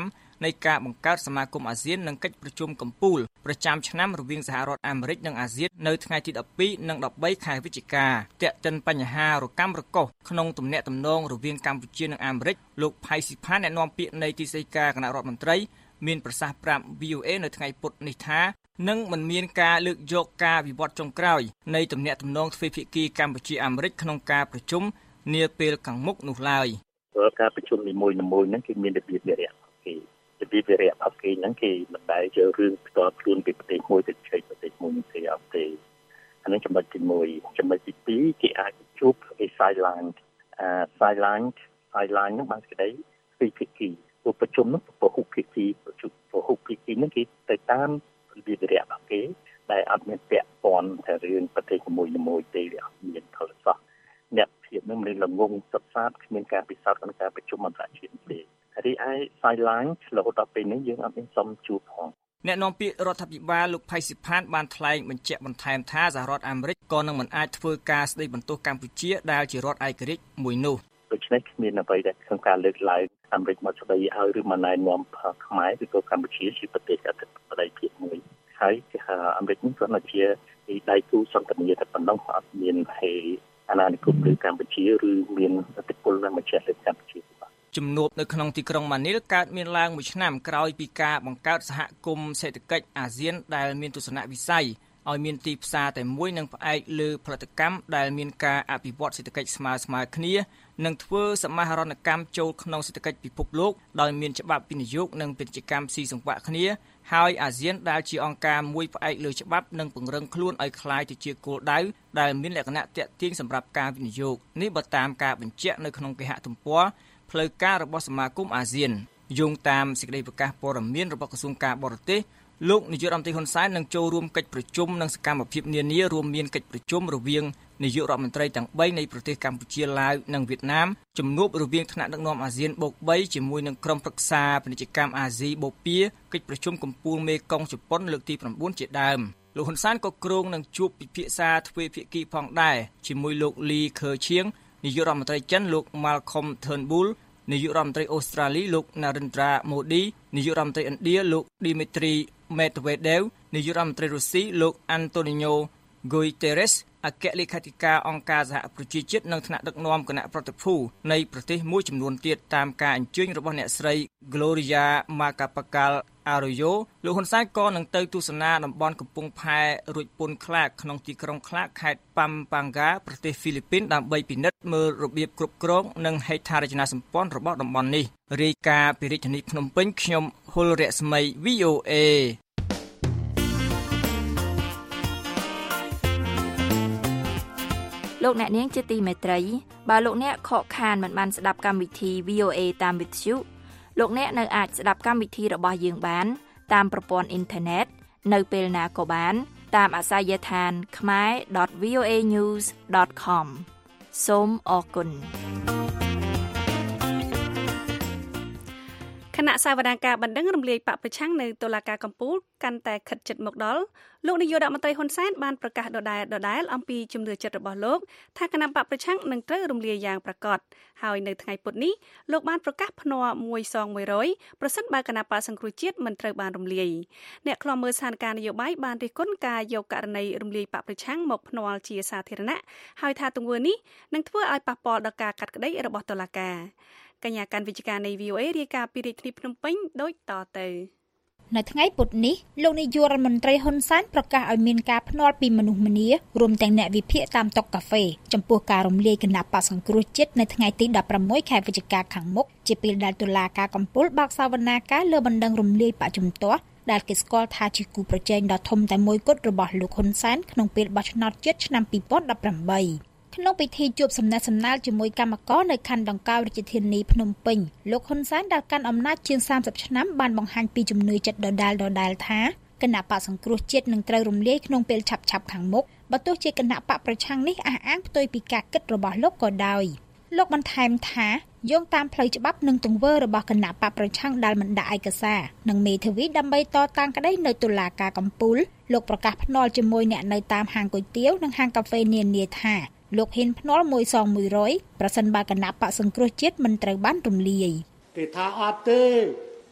នៃការបង្កើតសមាគមអាស៊ាននិងកិច្ចប្រជុំកំពូលប្រចាំឆ្នាំរវាងសហរដ្ឋអាមេរិកនិងអាស៊ាននៅថ្ងៃទីដប់ពីរនិងដប់បីខែវិច្ឆិកាទាក់ទិនបញ្ហារកម្មរកុសក្នុងទំនាក់ទំនងរវាងកម្ពុជានិងអាមេរិកលោកផៃស៊ីផានអ្នកនាំពាក្យនៃទីស្តីការគណៈរដ្ឋមន្ត្រីមានប្រសាសន៍ប្រាប់ វី អូ เอ នៅថ្ងៃពុធនេះថានឹងមិនមានការលើកយកការវិវត្តចុងក្រោយនៃទំនាក់ទំនងទ្វេភាគីកម្ពុជាអាមេរិកក្នុងការប្រជុំនាពេលខាងមុខនោះឡើយព្រោះការប្រជុំនីមួយៗហ្នឹងគឺមានរបៀបវារៈគេរបៀបវារៈរបស់គេហ្នឹងគេមិនដែលយករឿងផ្ទាល់ខ្លួនពីប្រទេសមួយទៅឆ្លៃប្រទេសមួយទេអត់ទេអានេះចំណុចទីមួយចំណុចទីពីរគេអាចជួបគេ sideline អឺ sideline sideline ហ្នឹងបានស្ដីទ្វេភាគីព្រោះប្រជុំហ្នឹងពហុភាគីប្រជុំពហុភាគីហ្នឹងគេទៅតាមរបៀបវារៈរបស់គេដែលអត់មានពាក់ព័ន្ធទៅរឿងប្រទេសមួយៗទេវាអត់មានផលសោះអ្នកភាពនឹងមានល្ងងសិក្សាគ្មានការពិសោធន៍ក្នុងការប្រជុំអន្តរជាតិទេហើយឯ sideline ឆ្លងដល់ពេលនេះយើងអត់មានសមជួបផងអ្នកនាំពាក្យរដ្ឋាភិបាលលោកផៃស៊ីផានបានថ្លែងបញ្ជាក់បន្ថែមថាសហរដ្ឋអាមេរិកក៏នឹងមិនអាចធ្វើការស្ដីបន្ទោសកម្ពុជាដែលជារដ្ឋឯករាជ្យមួយនោះដូច្នេះគ្មានអ្វីដែលក្នុងការលើកឡើងអាមេរិកមកស្ដីឲ្យឬមកណែនាំខ្មែរឬក៏កម្ពុជាជាប្រទេសអធិបតេយ្យភាពមួយហើយអាមេរិកនេះគាត់ជាដៃគូសន្តិនិកតែប៉ុណ្ណឹងអត់មានហេអាណានិគមលើកម្ពុជាឬមានឥទ្ធិពលនៅមកចេះលើកម្ពុជាជំនួបនៅក្នុងទីក្រុងម៉ានីលកើតមានឡើងមួយឆ្នាំក្រោយពីការបង្កើតសហគមន៍សេដ្ឋកិច្ចអាស៊ានដែលមានទស្សនវិស័យឲ្យមានទីផ្សារតែមួយនិងផ្អែកលើផលិតកម្មដែលមានការអភិវឌ្ឍសេដ្ឋកិច្ចស្មើស្មើគ្នានិងធ្វើសមាហរណកម្មចូលក្នុងសេដ្ឋកិច្ចពិភពលោកដោយមានច្បាប់វិនិយោគនិងពាណិជ្ជកម្មស៊ីសង្វាក់គ្នាហើយអាស៊ានដែលជាអង្គការមួយផ្អែកលើច្បាប់និងពង្រឹងខ្លួនឲ្យคล้ายទៅជាគោលដៅដែលមានលក្ខណៈទាក់ទាញសម្រាប់ការវិនិយោគនេះបើតាមការបញ្ជាក់នៅក្នុងគេហទំព័រផ្លូវការរបស់សមាគមអាស៊ានយោងតាមសេចក្តីប្រកាសព័ត៌មានរបស់ក្រសួងការបរទេសលោកនាយករដ្ឋមន្ត្រីហ៊ុនសែននឹងចូលរួមកិច្ចប្រជុំនិងសកម្មភាពនានារួមមានកិច្ចប្រជុំរវាងនាយករដ្ឋមន្ត្រីទាំងបីនៃប្រទេសកម្ពុជាឡាវនិងវៀតណាមជំនួបរវាងថ្នាក់ដឹកនាំអាស៊ានបូកបីជាមួយនឹងក្រុមប្រឹក្សាពាណិជ្ជកម្មអាស៊ីបូព៌ាកិច្ចប្រជុំកំពូលមេកុងជប៉ុនលើកទី៩ជាដើមលោកហ៊ុនសែនក៏គ្រោងនឹងជួបពិភាក្សាទ្វេភាគីផងដែរជាមួយលោកលីខឺឈៀងនាយករដ្ឋមន្ត្រីចិនលោក Malcolm Turnbull នាយករដ្ឋមន្ត្រីអូស្ត្រាលីលោក Narendra Modi នាយករដ្ឋមន្ត្រីឥណ្ឌាលោក Dmitry Medvedev នាយករដ្ឋមន្ត្រីរុស្ស៊ីលោក Antonio Guterres អគ្គលេខាធិការអង្គការសហប្រជាជាតិនិងថ្នាក់ដឹកនាំគណៈប្រតិភូនៃប្រទេសមួយចំនួនទៀតតាមការអញ្ជើញរបស់អ្នកស្រី Gloria Macapagal Arroyo លោកហ៊ុនសែនក៏នឹងទៅទស្សនាតំបន់កំពង់ផែរួចពន្ធខ្លាកក្នុងទីក្រុងខ្លាកខេត្ត Pampanga ប្រទេសហ្វីលីពីនដើម្បីពិនិត្យមើលរបៀបគ្រប់គ្រងនិងហេដ្ឋារចនាសម្ព័ន្ធរបស់តំបន់នេះរាយការណ៍ពីរាជធានីភ្នំពេញខ្ញុំហុលរស្មី វី អូ เอលោកអ្នកនាងជាទីមេត្រីបើលោកអ្នកខកខានមិនបានស្ដាប់កម្មវិធី វី អូ เอ តាមវិទ្យុលោកអ្នកនៅអាចស្ដាប់កម្មវិធីរបស់យើងបានតាមប្រព័ន្ធអ៊ីនធឺណិតនៅពេលណាក៏បានតាមអាសយដ្ឋាន khmer dot v o a news dot com សូមអរគុណគណៈសាវនាការបណ្ដឹងរំលាយបកប្រឆាំងនៅតុលាការកំពូលកាន់តែខិតជិតមកដល់លោកនាយករដ្ឋមន្ត្រីហ៊ុនសែនបានប្រកាសដដែលដដែលអំពីជំនឿចិត្តរបស់លោកថាគណៈបកប្រឆាំងនឹងត្រូវរំលាយយ៉ាងប្រកបហើយនៅថ្ងៃពុធនេះលោកបានប្រកាសភ្នាល់មួយសងមួយរយប្រសិនបើគណៈបកសង្គ្រោះជាតិមិនត្រូវបានរំលាយអ្នកខ្លំមើលស្ថានភាពនយោបាយបានរិះគន់ការយកករណីរំលាយបកប្រឆាំងមកភ្នាល់ជាសាធារណៈហើយថាទង្វើនេះនឹងធ្វើឲ្យប៉ះពាល់ដល់ការកាត់ក្តីរបស់តុលាការកញ្ញាកាន់វិជ្ជការនៃ វី អូ เอ រាយការណ៍ពីរាជធានីភ្នំពេញដូចតទៅនៅថ្ងៃពុធនេះលោកនាយករដ្ឋមន្ត្រីហ៊ុនសែនប្រកាសឲ្យមានការភ្នាល់ពីមនុស្សម្នារួមទាំងអ្នកវិភាគតាមតុកាហ្វេចំពោះការរំលាយគណៈបក្សសង្គ្រោះជាតិនៅថ្ងៃទីដប់ប្រាំមួយខែវិច្ឆិកាខាងមុខជាពេលដែលតុលាការកំពូលបើកសវនាការលើបណ្ដឹងរំលាយបកជំទាស់ដែលគេស្គាល់ថាជាគូប្រជែងដ៏ធំតែមួយគត់របស់លោកហ៊ុនសែនក្នុងពេលបោះឆ្នោតជាតិឆ្នាំពីរពាន់ដប់ប្រាំបីក្នុងពិធីជួបសំណេះសំណាលជាមួយគណៈកម្មការនៅខណ្ឌដង្កោរាជធានីភ្នំពេញលោកហ៊ុនសែនដែលកាន់អំណាចជាងសាមសិបឆ្នាំបានបង្ហាញពីជំនឿចិត្តដដែលដដែលថាគណៈបកសង្គ្រោះជាតិនឹងត្រូវរំលាយក្នុងពេលឆាប់ៗខាងមុខបើទោះជាគណៈបកប្រឆាំងនេះអះអាងផ្ទុយពីការគិតរបស់លោកក៏ដោយលោកបន្ថែមថាយោងតាមផ្លូវច្បាប់និងទង្វើរបស់គណៈបកប្រឆាំងដែលមិនដាក់ឯកសារនិងមេធាវីដើម្បីតតាំងក្តីនៅតុលាការកំពូលលោកប្រកាសភ្នាល់ជាមួយអ្នកនៅតាមហាងគុយទាវនិងហាងកាហ្វេនានាថាលោកហ៊ានភ្នាល់មួយសងមួយរយប្រសិនបើគណៈបកសង្គ្រោះជាតិមិនត្រូវបានរំលាយគេថាអត់ទេ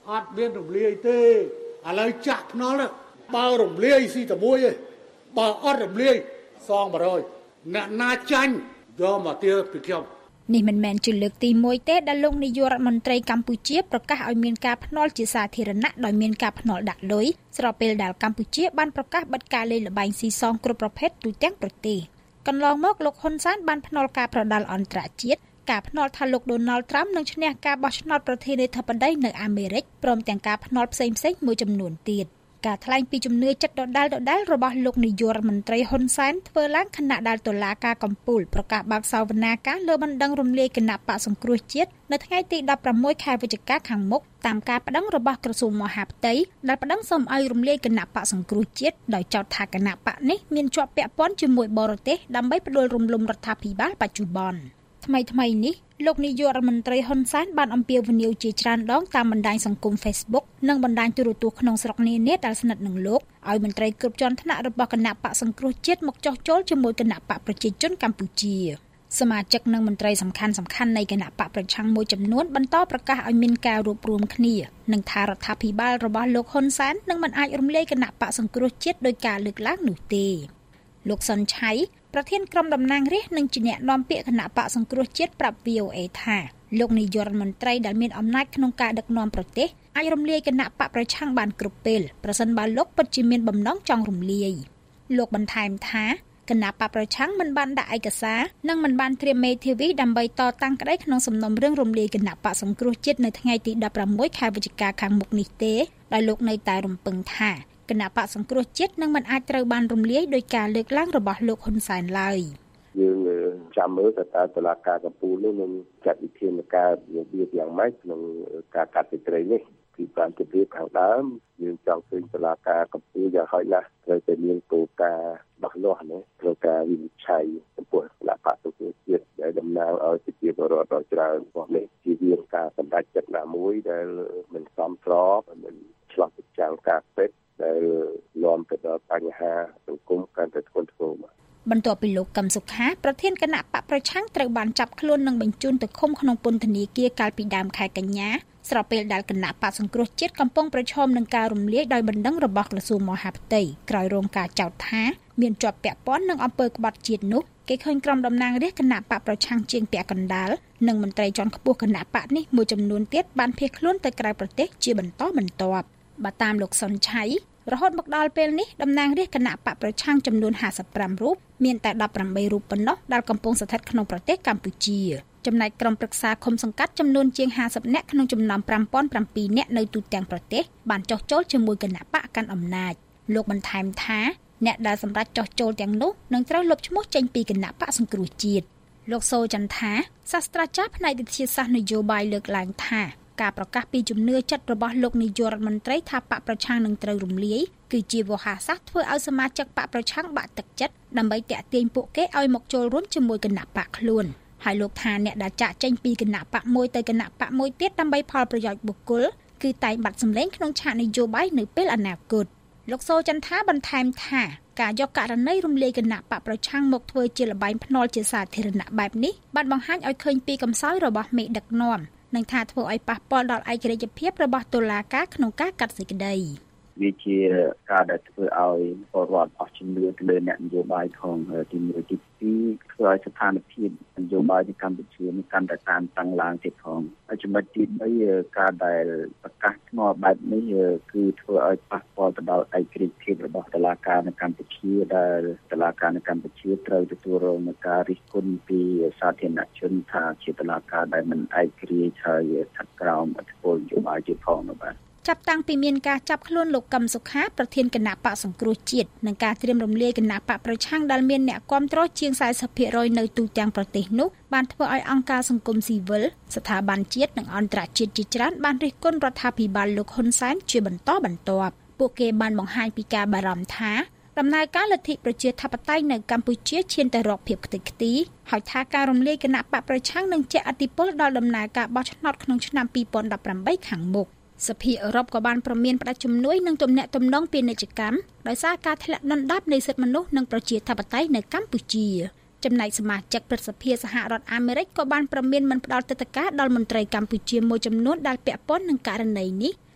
អត់មានរំលាយទេឥឡូវចាក់ភ្នល់បើរំលាយស៊ីតែមួយឯងបើអត់រំលាយសងone hundredអ្នកណាចាញ់យកមកទៀតពីខ្ញុំនេះមិនមែនជាលើកទីមួយទេដែលលោកនាយករដ្ឋមន្ត្រីកម្ពុជាប្រកាសឲ្យមានការភ្នាល់ជាសាធារណៈដោយមានការភ្នាល់ដាក់លុយស្របពេលដែលកម្ពុជាបានប្រកាសបិទការលេងល្បែងស៊ីសងគ្រប់ប្រភេទទូទាំងប្រទេសកន្លងមកលោកហ៊ុនសែនបានភ្នាល់ការប្រដាល់អន្តរជាតិការភ្នាល់ថាលោកដូណាល់ត្រាំនឹងឈ្នះការបោះឆ្នោតប្រធានាធិបតីនៅអាមេរិកព្រមទាំងការភ្នាល់ផ្សេងៗមួយចំនួនទៀតការថ្លែងពីជំនឿចិត្តដដែលដដែលរបស់លោកនាយករដ្ឋមន្ត្រីហ៊ុនសែនធ្វើឡើងខណៈដែលតុលាការកំពូលប្រកាសបើកសវនាការលើបណ្ដឹងរំលាយគណៈបកសង្គ្រោះជាតិនៅថ្ងៃទី16ខែវិច្ឆិកាខាងមុខតាមការប្តឹងរបស់ក្រសួងមហាផ្ទៃដែលប្តឹងសូមឲ្យរំលាយគណៈបកសង្គ្រោះជាតិដោយចោទថាគណៈបកនេះមានជាប់ពាក់ព័ន្ធជាមួយបរទេសដើម្បីផ្ដួលរំលំរដ្ឋាភិបាលបច្ចុប្បន្នថ្មីថ្មីនេះលោកនាយករដ្ឋមន្ត្រីហ៊ុនសែនបានអំពាវនាវជាច្រើនដងតាមបណ្ដាញសង្គម Facebook និងបណ្ដាញទូរទស្សន៍ក្នុងស្រុកនានាដែលស្និទ្ធនឹងលោកឲ្យមន្ត្រីគ្រប់ជាន់ថ្នាក់របស់គណៈបកសង្គ្រោះជាតិមកចោះចូលជាមួយគណៈបកប្រជាជនកម្ពុជាសមាជិកនិងមន្ត្រីសំខាន់សំខាន់នៃគណៈបកប្រឆាំងមួយចំនួនបន្តប្រកាសឲ្យមានការរួបរวมគ្នានិងថារដ្ឋាភិបាលរបស់លោកហ៊ុនសែននឹងមិនអាចរំលាយគណៈបកសង្គ្រោះជាតិដោយការលើកឡើងនោះទេលោកសុនឆៃប្រធានក្រុមតំណាងរាស្ត្រនិងជាអ្នកនាំពាក្យគណៈបកសង្គ្រោះជាតិប្រាប់ V O A ថាលោកនាយករដ្ឋមន្ត្រីដែលមានអំណាចក្នុងការដឹកនាំប្រទេសអាចរំលាយគណៈបកប្រឆាំងបានគ្រប់ពេលប្រសិនបើលោកពិតជាមានបំណងចង់រំលាយលោកបន្ថែមថាគណៈបកប្រឆាំងមិនបានដាក់ឯកសារនិងមិនបានត្រៀមមេធាវីដើម្បីតតាំងក្តីក្នុងសំណុំរឿងរំលាយគណៈបកសង្គ្រោះជាតិនៅថ្ងៃទី16ខែវិច្ឆិកាខាងមុខនេះទេដោយលោកនៅតែរំពឹងថាគណៈបកសង្គ្រោះជាតិនឹងមិនអាចត្រូវបានរំលាយដោយការលើកឡើងរបស់លោកហ៊ុនសែនឡើយយើងចាំមើលតើតុលាការកំពូលនេះនឹងចាត់វិធានការរបៀបយ៉ាងម៉េចក្នុងការកាត់សេចក្តីនេះពីបានជម្រាបខាងដើមយើងចង់ឃើញតុលាការកំពូលយ៉ាងហោចណាស់ត្រូវតែមានគោលការណ៍ច្បាស់លាស់ណាត្រូវការវិនិច្ឆ័យចំពោះគណៈបកសង្គ្រោះជាតិដែលតំណាងឲ្យប្រជាពលរដ្ឋដ៏ច្រើនរបស់នេះជាវាការសម្រេចចិត្តណាមួយដែលមិនសមស្របមិនឆ្លោះបញ្ចាំងការពិតដែលនាំទៅដល់បញ្ហាសង្គមកាន់តែធ្ងន់ធ្ងរមកបន្ទាប់ពីលោកកឹមសុខាប្រធានគណៈបកប្រឆាំងត្រូវបានចាប់ខ្លួននិងបញ្ជូនទៅឃុំក្នុងពន្ធនាគារកាលពីដើមខែកញ្ញាស្របពេលដែលគណៈបកសង្គ្រោះជាតិកំពុងប្រឈមនឹងការរំលាយដោយបណ្ដឹងរបស់ក្រសួងមហាផ្ទៃក្រោយរងការចោទថាមានជាប់ពាក់ព័ន្ធនឹងអំពើក្បត់ជាតិនោះគេឃើញក្រុមតំណាងរាស្ត្រគណៈបកប្រឆាំងជាងពាក់កណ្ដាលនិងមន្ត្រីជាន់ខ្ពស់គណៈបកនេះមួយចំនួនទៀតបានភៀសខ្លួនទៅក្រៅប្រទេសជាបន្តបន្ទាប់បើតាមលោកសុនឆៃរហូតមកដល់ពេលនេះតំណាងរាស្ត្រគណៈបកប្រឆាំងចំនួនห้าสิบห้าរូបមានតែដប់ប្រាំបីរូបប៉ុណ្ណោះដែលកំពុងស្ថិតក្នុងប្រទេសកម្ពុជាចំណែកក្រុមប្រឹក្សាឃុំសង្កាត់ចំនួនជាងห้าสิบនាក់ក្នុងចំណោមfive thousand sevenនាក់នៅទូទាំងប្រទេសបានចុះចូលជាមួយគណៈបកកាន់អំណាចលោកបន្ថែមថាអ្នកដែលសម្រេចចុះចូលទាំងនោះនឹងត្រូវលុបឈ្មោះចេញពីគណៈបកសង្គ្រោះជាតិលោកសូចន្ទថាសាស្ត្រាចារ្យផ្នែកវិទ្យាសាស្ត្រនយោបាយលើកឡើងថាការប្រកាសពីជំនឿចិត្តរបស់លោកនាយករដ្ឋមន្ត្រីថាបកប្រឆាំងនឹងត្រូវរំលាយគឺជាវោហារសាស្ត្រធ្វើឲ្យសមាជិកបកប្រឆាំងបាក់ទឹកចិត្តដើម្បីតាក់ទាញពួកគេឲ្យមកចូលរួមជាមួយគណៈបកខ្លួនហើយលោកថាអ្នកដែលចាក់ចេញពីគណៈបកមួយទៅគណៈបកមួយទៀតដើម្បីផលប្រយោជន៍បុគ្គលគឺតែងបាត់សម្លេងក្នុងឆាកនយោបាយនៅពេលអនាគតលោកសូចន្ទថាបន្ថែមថាការយកករណីរំលាយគណៈបកប្រឆាំងមកធ្វើជាលបែងភ្នាល់ជាសាធារណៈបែបនេះបានបង្ហាញឲ្យឃើញពីកំសោយរបស់មេដឹកនាំនិងថាធ្វើឲ្យប៉ះពាល់ដល់ឯករាជ្យភាពរបស់តុលាការក្នុងការកាត់សេចក្តីវាជាការដែលធ្វើឲ្យពលរដ្ឋអស់ជំនឿទៅលើអ្នកនយោបាយផងទីមួយទីពីរធ្វើឲ្យស្ថានភាពនយោបាយនៅកម្ពុជាមានកាន់តែតានតឹងឡើងទៀតផងហើយចំណុចទីបីការដែលប្រកាសថ្មបែបនេះគឺធ្វើឲ្យប៉ះពាល់ទៅដល់ឯករាជ្យភាពរបស់តុលាការនៅកម្ពុជាដែលតុលាការនៅកម្ពុជាត្រូវទទួលរងនឹងការរិះគន់ពីសាធារណជនថាជាតុលាការដែលមិនឯករាជ្យហើយស្ថិតក្រោមឥទ្ធិពលនយោបាយទៀតផងបាទចាប់តាំងពីមានការចាប់ខ្លួនលោកកឹមសុខាប្រធានគណៈបកសង្គ្រោះជាតិនិងការត្រៀមរំលាយគណៈបកប្រឆាំងដែលមានអ្នកគាំទ្រជាងสี่สิบភាគរយនៅទូទាំងប្រទេសនោះបានធ្វើឲ្យអង្គការសង្គមស៊ីវិលស្ថាប័នជាតិនិងអន្តរជាតិជាច្រើនបានរិះគន់រដ្ឋាភិបាលលោកហ៊ុនសែនជាបន្តបន្ទាប់ពួកគេបានបង្ហាញពីការបារម្ភថាដំណើរការលទ្ធិប្រជាធិបតេយ្យនៅកម្ពុជាឈានទៅរកភាពខ្ទេចខ្ទីហើយថាការរំលាយគណៈបកប្រឆាំងនឹងជះឥទ្ធិពលដល់ដំណើរការបោះឆ្នោតក្នុងឆ្នាំtwo thousand eighteenខាងមុខសភាអឺរ៉ុបក៏បានប្រមានផ្តាច់ជំនួយនិងទំនាក់ទំនងពាណិជ្ជកម្មដោយសារការធ្លាក់ដុនដាបនៃសិទ្ធិមនុស្សនិងប្រជាធិបតេយ្យនៅកម្ពុជាចំណែកសមាជិកព្រឹទ្ធសភាសហរដ្ឋអាមេរិកក៏បានប្រមានមិនផ្ដល់ទិដ្ឋាការដល់មន្ត្រីកម្ពុជាមួយចំនួនដែលពាក់ព័ន្ធនឹងករណីនេះ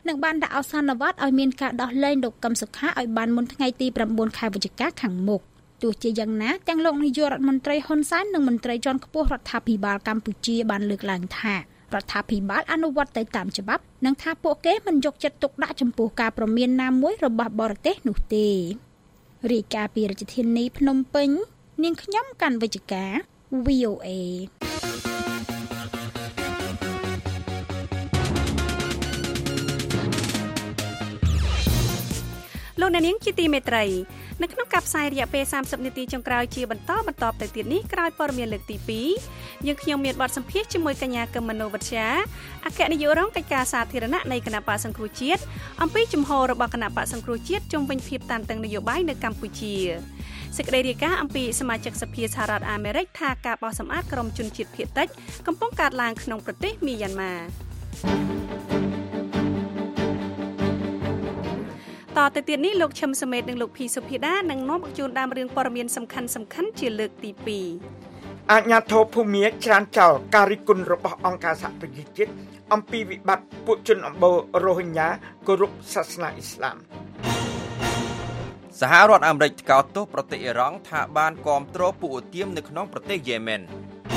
នឹងបានដាក់អសន្នវត្តឲ្យមានការដោះលែងលោកកឹមសុខាឲ្យបានមុនថ្ងៃទី៩ខែវិច្ឆិកាខាងមុខទោះជាយ៉ាងណាទាំងលោកនាយករដ្ឋមន្ត្រីហ៊ុនសែននិងមន្ត្រីជាន់ខ្ពស់រដ្ឋាភិបាលកម្ពុជាបានលើកឡើងថារដ្ឋាភិបាលអនុវត្តទៅតាមច្បាប់និងថាពួកគេមិនយកចិត្តទុកដាក់ចំពោះការព្រមានណាមួយរបស់បរទេសនោះទេរាយការណ៍ពីរាជធានីភ្នំពេញនាងខ្ញុំកាន់វិជ្ជការ វី អូ អេលោកអ្នកនាងជាទីមេត្រីនៅក្នុងការផ្សាយរយៈពេលសាមសិបនាទីចុងក្រោយជាបន្តបន្តទៅទៀតនេះក្រោយព័ត៌មានលើកទីពីរយើងខ្ញុំមានបទសម្ភាសន៍ជាមួយកញ្ញាកឹមមនោវិទ្យាអគ្គនាយករងកិច្ចការសាធារណៈនៃគណៈបក្សសង្គ្រោះជាតិអំពីជំហររបស់គណៈបក្សសង្គ្រោះជាតិជុំវិញភាពតានតឹងនយោបាយនៅកម្ពុជាសេចក្តីរាយការណ៍អំពីសមាជិកសភាសហរដ្ឋអាមេរិកថាការបោះសម្អាតក្រុមជនជាតិភាគតិចកំពុងកើតឡើងក្នុងប្រទេសមីយ៉ាន់ម៉ាតទៅទៀតនេះលោកឈឹមសមេតនិងលោកភីសុភិដានឹងនាំមកជូនដើមរឿងព័ត៌មានសំខាន់សំខាន់ជាលើកទីពីរអាជ្ញាធរភូមាច្រានចោលការរិះគន់របស់អង្គការសហប្រជាជាតិអំពីវិបត្តិពួកជនអម្បូររ៉ូហិញញ៉ាគោរពសាសនាអ៊ីស្លាមសហរដ្ឋអាមេរិកថ្កោលទោសប្រទេសអ៊ីរ៉ង់ថាបានគាំទ្រពួកឧទាមនៅក្នុងប្រទេសយេម៉ែន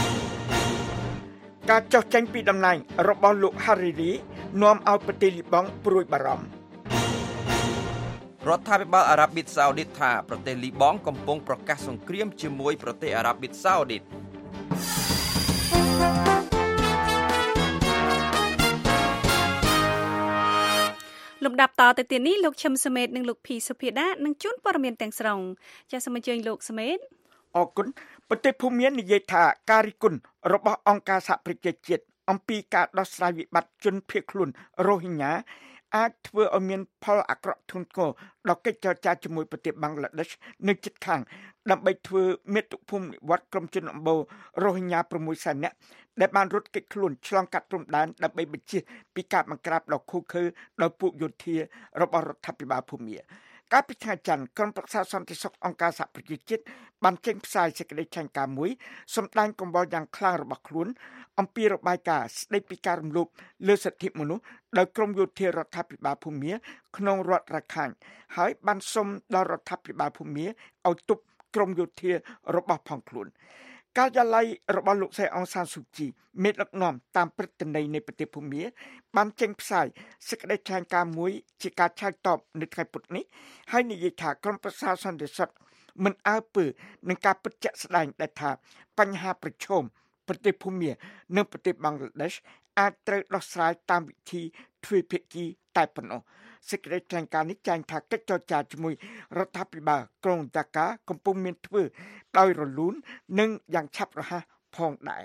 ការចោះចេញពីតំណែងរបស់លោក Hariri នាំឲ្យប្រទេសលីបង់ព្រួយបារម្ភរដ្ឋាភិបាលអារ៉ាប៊ីតសាអូឌីតថាប្រទេសលីបង់កំពុងប្រកាសសង្គ្រាមជាមួយប្រទេសអារ៉ាប៊ីតសាអូឌីតលំដាប់តទៅទៀតនេះលោកឈឹមសមេតនិងលោកភីសុភាដានឹងជូនព័ត៌មានទាំងស្រុងចាសសូមអញ្ជើញលោកសមេតអរគុណប្រទេសភូមានិយាយថាការរិះគន់របស់អង្គការសហប្រជាជាតិអំពីការដោះស្រាយវិបត្តិជនភៀសខ្លួនរ៉ូហិញញ៉ាអាចធ្វើឲ្យមានផលអាក្រក់ធ្ងន់ធ្ងរដល់កិច្ចចរចាជាមួយប្រទេសបង់ក្លាដេសនៅជិតខាងដើម្បីធ្វើមាតុភូមិនិវត្តក្រុមជនអម្បូររ៉ូហិញញ៉ា៦សែននាក់ដែលបានរត់គេចខ្លួនឆ្លងកាត់ព្រំដែនដើម្បីបញ្ជៀសពីការបង្ក្រាបដ៏ឃោរឃៅដោយពួកយោធារបស់រដ្ឋាភិបាលភូមាកាលពីថ្ងៃច័ន្ទក្រុមប្រឹក្សាសន្តិសុខអង្គការសហប្រជាជាតិបានចេញផ្សាយសេចក្តីថ្លែងការណ៍មួយសម្ដែងកង្វល់យ៉ាងខ្លាំងរបស់ខ្លួនអំពីរបាយការណ៍ស្តីពីការរំលោភលើសិទ្ធិមនុស្សដោយក្រុមយោធារដ្ឋាភិបាលភូមាក្នុងរដ្ឋរខាញ់ហើយបានសុំដល់រដ្ឋាភិបាលភូមាឲ្យទប់ក្រុមយោធារបស់ផងខ្លួនការិយាល័យរបស់លោកសែអងសានស៊ូជីមេដឹកនាំតាមព្រឹត្តិន័យនៃប្រទេសភូមាបានចេញផ្សាយសេចក្តីថ្លែងការណ៍មួយជាការឆ្លើយតបនៅថ្ងៃពុធនេះហើយនិយាយថាក្រុមប្រឹក្សាសន្តិសុខមិនអើពើនឹងការពិតជាក់ស្ដែងដែលថាបញ្ហាប្រឈមប្រទេសភូមានិងប្រទេសបង់ក្លាដេសអាចត្រូវដោះស្រាយតាមវិធីទ្វេភាគីតែប៉ុណ្ណោះសេចក្តីថ្លែងការណ៍នេះចែងថាកិច្ចចរចាជាមួយរដ្ឋាភិបាលក្រុងដាកាកំពុងមានធ្វើដោយរលូននិងយ៉ាងឆាប់រហ័សផងដែរ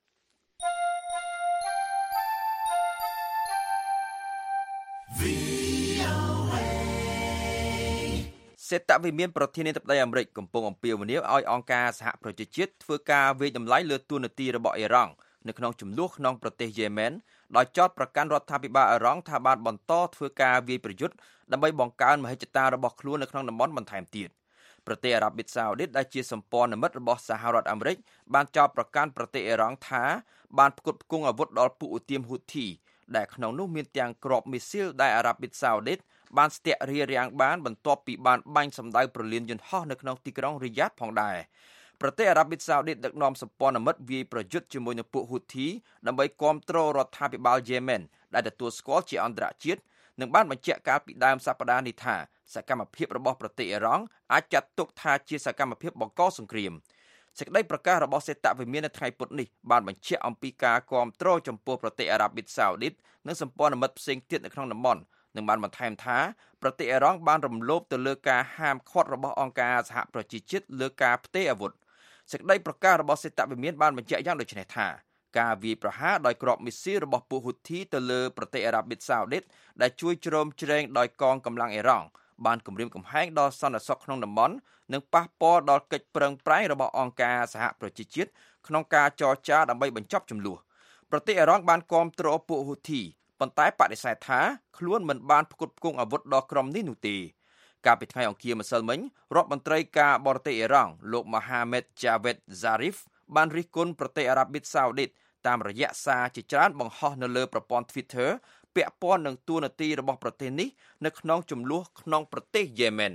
សេតវិមានប្រធានាធិបតីអាមេរិកកំពុងអំពាវនាវឲ្យអង្គការសហប្រជាជាតិធ្វើការវិយតម្លៃលើទូនាទីរបស់អ៊ីរ៉ង់នៅក្នុងចំនួនក្នុងប្រទេសយេម៉ែនដោយចោទប្រកាន់រដ្ឋាភិបាលអ៊ីរ៉ង់ថាបានបន្តធ្វើការវាយប្រយុទ្ធដើម្បីបង្កើនមហិច្ឆតារបស់ខ្លួននៅក្នុងតំបន់បន្ថែមទៀតប្រទេសអារ៉ាប៊ីតសាអូឌីតដែលជាសម្ព័ន្ធមិត្តរបស់សហរដ្ឋអាមេរិកបានចោទប្រកាន់ប្រទេសអ៊ីរ៉ង់ថាបានផ្គត់ផ្គង់អាវុធដល់ពួកឧទាមហ៊ូធីដែលក្នុងនោះមានទាំងគ្រាប់មីស៊ីលដែលអារ៉ាប៊ីតសាអូឌីតបានស្ទាក់រារាំងបានបន្ទាប់ពីបានបាញ់សម្ដៅប្រលានយន្តហោះនៅក្នុងទីក្រុងរីយ៉ាតផងដែរប្រទេសអារ៉ាប៊ីតសាអូឌីតដឹកនាំសម្ព័ន្ធមិត្តវាយប្រយុទ្ធជាមួយនឹងពួកហ៊ូធីដើម្បីគាំទ្ររដ្ឋាភិបាលយេម៉ែនដែលទទួលស្គាល់ជាអន្តរជាតិនិងបានបញ្ជាក់កាលពីដើមសប្តាហ៍នេះថាសកម្មភាពរបស់ប្រទេសអ៊ីរ៉ង់អាចចាត់ទុកថាជាសកម្មភាពបង្កសង្គ្រាមសេចក្តីប្រកាសរបស់សេតវិមាននៅថ្ងៃពុធនេះបានបញ្ជាក់អំពីការគាំទ្រចំពោះប្រទេសអារ៉ាប៊ីតសាអូឌីតនិងសម្ព័ន្ធមិត្តផ្សេងទៀតនៅក្នុងតំបន់និងបានបន្ថែមថាប្រទេសអ៊ីរ៉ង់បានរំលោភទៅលើការហាមឃាត់របស់អង្គការសហប្រជាជាតិលើការផ្ទេរអាវុធសេចក្តីប្រកាសរបស់សេតវិមានបានបញ្ជាក់យ៉ាងដូចនេះថាការវាយប្រហារដោយគ្រាប់មីស៊ីលរបស់ពួកហ៊ូធីទៅលើប្រទេសអារ៉ាប៊ីតសាអូឌីតដែលជួយជ្រោមជ្រែងដោយកងកម្លាំងអ៊ីរ៉ង់បានគំរាមកំហែងដល់សន្តិសុខក្នុងតំបន់និងប៉ះពាល់ដល់កិច្ចប្រឹងប្រែងរបស់អង្គការសហប្រជាជាតិក្នុងការចរចាដើម្បីបញ្ចប់ជម្លោះប្រទេសអ៊ីរ៉ង់បានគាំទ្រពួកហ៊ូធីប៉ុន្តែបដិសេធថាខ្លួនមិនបានផ្គត់ផ្គង់អាវុធដល់ក្រុមនេះនោះទេកាលពីថ្ងៃអង្គារម្សិលមិញរដ្ឋមន្ត្រីការបរទេសអ៊ីរ៉ង់លោក Mohammad Javad Zarif បានរិះគន់ប្រទេសអារ៉ាប៊ីតសាអូឌីតតាមរយៈសារជាច្រើនបង្ហោះនៅលើប្រព័ន្ធ Twitter ពាក់ព័ន្ធនឹងទួនាទីរបស់ប្រទេសនេះនៅក្នុងចំនួនក្នុងប្រទេសយេម៉ែន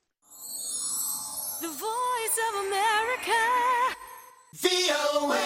The Voice of America វី អូ เอ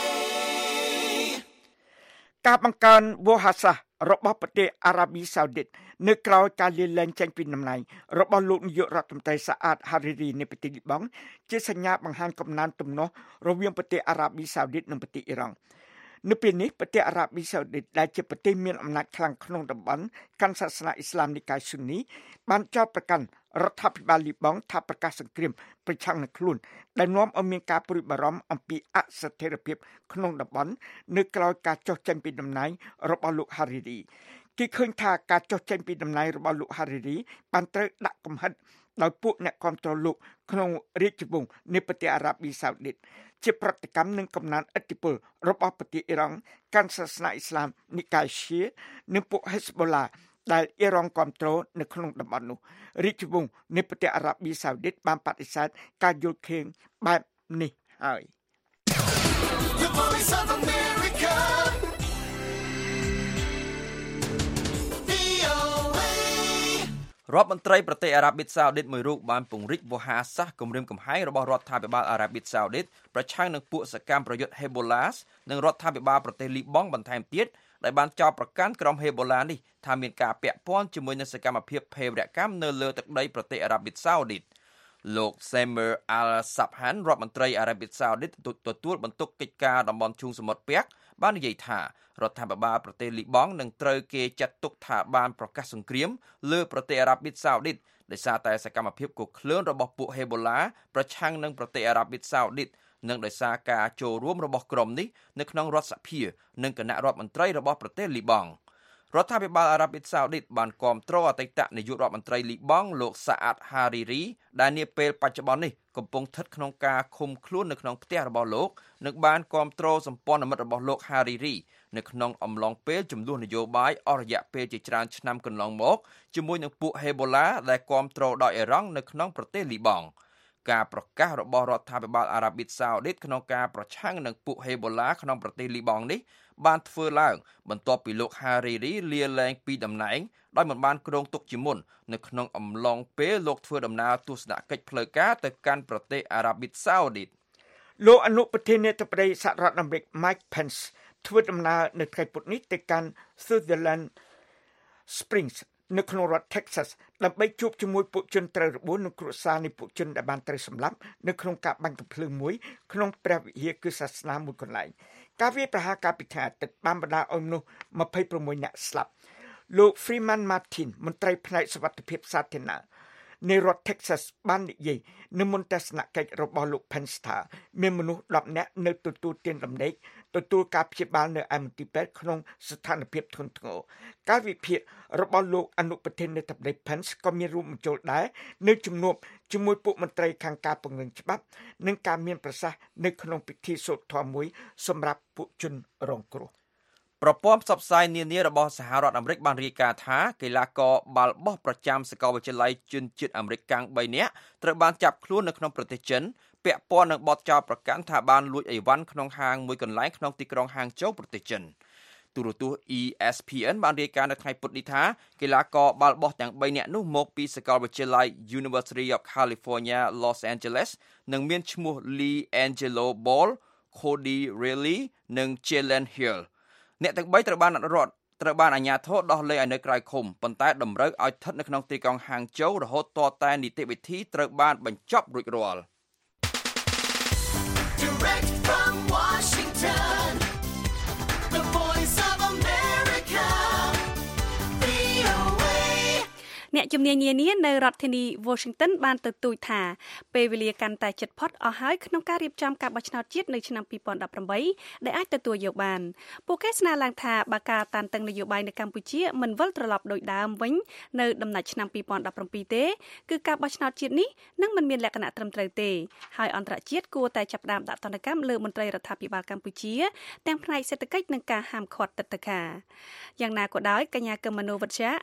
ការបង្កើនវោហារសាស្ត្ររបស់ប្រទេសអារ៉ាប៊ីសាអូឌីតនៅក្រៅការលាលែងចេញពីតំណែងរបស់លោកនាយករដ្ឋមន្ត្រីសាអាតហារីរីនៃប្រទេសលីបង់ជាសញ្ញាបង្ហាញកំណើនទំនាស់រវាងប្រទេសអារ៉ាប៊ីសាអូឌីតនិងប្រទេសអ៊ីរ៉ង់នៅពេលនេះប្រទេសអារ៉ាប៊ីសាអូឌីតដែលជាប្រទេសមានអំណាចខ្លាំងក្នុងតំបន់កាន់សាសនាអ៊ីស្លាមនិកាយស៊ូនីបានចោទប្រកាន់រដ្ឋាភិបាលលីបង់ថាប្រកាសសង្គ្រាមប្រឆាំងនឹងខ្លួនដែលនាំឲ្យមានការព្រួយបារម្ភអំពីអស្ថិរភាពក្នុងតំបន់នៅក្រៅការចុះចេញពីតំណែងរបស់លោកហារីរីគេឃើញថាការចុះចេញពីតំណែងរបស់លោកហារីរីបានត្រូវដាក់កំហិតដោយពួកអ្នកគ្រប់គ្រងលោកក្នុងរាជវង្សនៃប្រទេសអារ៉ាប៊ីសាអូឌីតជាប្រតិកម្មនឹងកំណើនឥទ្ធិពលរបស់ប្រទេសអ៊ីរ៉ង់កាន់សាសនាអ៊ីស្លាមនិកាយឈីនិងពួកហេស្បូឡាដែលអ៊ីរ៉ង់គ្រប់គ្រងនៅក្នុងតំបន់នោះរាជវង្សនៃប្រទេសអារ៉ាប៊ីសាអូឌីតបានបដិសេធការយល់ឃើញបែបនេះហើយ The Voice of America វី អូ เอរដ្ឋមន្ត្រីប្រទេសអារ៉ាប៊ីសាអូឌីតមួយរូបបានពង្រីកវោហារសាស្ត្រគម្រាមកំហែងរបស់រដ្ឋាភិបាលអារ៉ាប៊ីសាអូឌីតប្រឆាំងនឹងពួកសកម្មប្រយុទ្ធហេបូឡានិងរដ្ឋាភិបាលប្រទេសលីបង់បន្ថែមទៀតដែលបានចោទប្រកាន់ក្រុមហេបូឡានេះថាមានការពាក់ព័ន្ធជាមួយនឹងសកម្មភាពភេរវកម្មនៅលើទឹកដីប្រទេសអារ៉ាប៊ីសាអូឌីតលោក Samer Al-Sabhan រដ្ឋមន្ត្រីអារ៉ាប៊ីសាអូឌីតទទួលបន្ទុកកិច្ចការតំបន់ឈូងសមុទ្រពាក់បាននិយាយថារដ្ឋាភិបាលប្រទេសលីបង់នឹងត្រូវគេចាត់ទុកថាបានប្រកាសសង្គ្រាមលើប្រទេសអារ៉ាប៊ីសាអូឌីតដោយសារតែសកម្មភាពកុសឃ្លឿនរបស់ពួកហេបូឡាប្រឆាំងនឹងប្រទេសអារ៉ាប៊ីសាអូឌីតនិងដោយសារការចូលរួមរបស់ក្រុមនេះនៅក្នុងរដ្ឋសភានិងគណៈរដ្ឋមន្ត្រីរបស់ប្រទេសលីបង់រដ្ឋាភិបាលអារ៉ាប៊ីសាអូឌីតបានគាំទ្រអតីតនាយករដ្ឋមន្ត្រីលីបង់លោកសាអាតហារីរីដែលនាពេលបច្ចុប្បន្ននេះកំពុងស្ថិតក្នុងការឃុំខ្លួននៅក្នុងផ្ទះរបស់លោកនិងបានគាំទ្រសម្ព័ន្ធមិត្តរបស់លោកហារីរីនៅក្នុងអំឡុងពេលចំនួននយោបាយអស់រយៈពេលជាច្រើនឆ្នាំកន្លងមកជាមួយនឹងពួកហេបូឡាដែលគាំទ្រដោយអ៊ីរ៉ង់នៅក្នុងប្រទេសលីបង់ការប្រកាសរបស់រដ្ឋាភិបាលអារ៉ាប៊ីសាអូឌីតក្នុងការប្រឆាំងនឹងពួកហេបូឡាក្នុងប្រទេសលីបង់នេះបានធ្វើឡើងបន្ទាប់ពីលោកហារីរីលាលែងពីតំណែងដោយមិនបានគ្រោងទុកជាមុននៅក្នុងអំឡុងពេលលោកធ្វើដំណើរទស្សនកិច្ចផ្លូវការទៅកាន់ប្រទេសអារ៉ាប៊ីសាអូឌីតលោកអនុប្រធានាធិបតីសហរដ្ឋអាមេរិក Mike Pence ធ្វើដំណើរនៅថ្ងៃពុធនេះទៅកាន់ Sutherland Springs នៅក្នុងរដ្ឋ Texas ដើម្បីជួបជាមួយពួកជនត្រូវរបួសនិងគ្រួសារនៃពួកជនដែលបានត្រូវសម្លាប់នៅក្នុងការបាញ់កាំភ្លើងមួយក្នុងព្រះវិហារគឺសាសនាមួយកន្លែងការវាយប្រហារកាលពីថ្ងៃអាទិត្យបានបណ្ដាលឲ្យមនុស្សម្ភៃប្រាំមួយនាក់ស្លាប់លោក Freeman Martin មន្ត្រីផ្នែកសុវត្ថិភាពសាធារណៈនៃរដ្ឋ Texas បាននិយាយនៅមុនទស្សនកិច្ចរបស់លោក Pence ថាមានមនុស្សដប់នាក់នៅទទួលទានដំណេកទទួលការព្យាបាលនៅឯមន្ទីរពេទ្យក្នុងស្ថានភាពធ្ងន់ធ្ងរការវិភាគរបស់លោកអនុប្រធានាធិបតី Pence ក៏មានរួមបញ្ចូលដែរនៅជំនួបជាមួយពួកមន្ត្រីខាងការពង្រឹងច្បាប់និងការមានប្រសាសន៍នៅក្នុងពិធីសូត្រធម៌មួយសម្រាប់ពួកជនរងគ្រោះប្រព័ន្ធផ្សព្វផ្សាយនានារបស់សហរដ្ឋអាមេរិកបានរាយការណ៍ថាកីឡាករបាល់បោះប្រចាំសាកលវិទ្យាល័យជនជាតិអាមេរិកកាំងបីនាក់ត្រូវបានចាប់ខ្លួននៅក្នុងប្រទេសចិនពាក់ព័ន្ធនឹងបទចោទប្រកាន់ថាបានលួចអីវ៉ាន់ក្នុងហាងមួយកន្លែងក្នុងទីក្រុងហាងជូវប្រទេសចិនទូរទស្សន៍ E S P N បានរាយការណ៍នៅថ្ងៃពុធនេះថាកីឡាករបាល់បោះទាំងបីនាក់នោះមកពីសាកលវិទ្យាល័យ University of California Los Angeles និងមានឈ្មោះ Lee Angelo Ball, Cody Riley និង Jalen Hillអ្នកទាំងបីត្រូវបានរដ្ឋត្រូវបានអាជ្ញាធរដោះលែងឲ្យនៅក្រៅឃុំប៉ុន្តែតម្រូវឲ្យស្ថិតនៅក្នុងទីក្រុងហាងជូវរហូតទាល់តែនីតិវិធីត្រូវបានបញ្ចប់រួចរាល់ Direct from Washington The Voice of America វី អូ เอអ្នកជំនាញនានានៅរដ្ឋធានី Washington បានទទូចថាពេលវេលាកាន់តែជិតផុតអស់ហើយក្នុងការរៀបចំការបោះឆ្នោតជាតិនៅឆ្នាំពីរពាន់ដប់ប្រាំបីដែលអាចទទួលយកបានពួកគេស្នើឡើងថាបើការតានតឹងនយោបាយនៅកម្ពុជាមិនវិលត្រឡប់ដូចដើមវិញនៅដំណាច់ឆ្នាំពីរពាន់ដប់ប្រាំពីរទេគឺការបោះឆ្នោតជាតិនេះនឹងមិនមានលក្ខណៈត្រឹមត្រូវទេហើយអន្តរជាតិគួរតែចាប់ផ្ដើមដាក់ទណ្ឌកម្មលើមន្ត្រីរដ្ឋាភិបាលកម្ពុជាទាំងផ្នែកសេដ្ឋកិច្ចនិងការហាមឃាត់ទឹកដីខាយ៉ាងណាក៏ដោយកញ្ញាកឹមមនោវិជ្ជា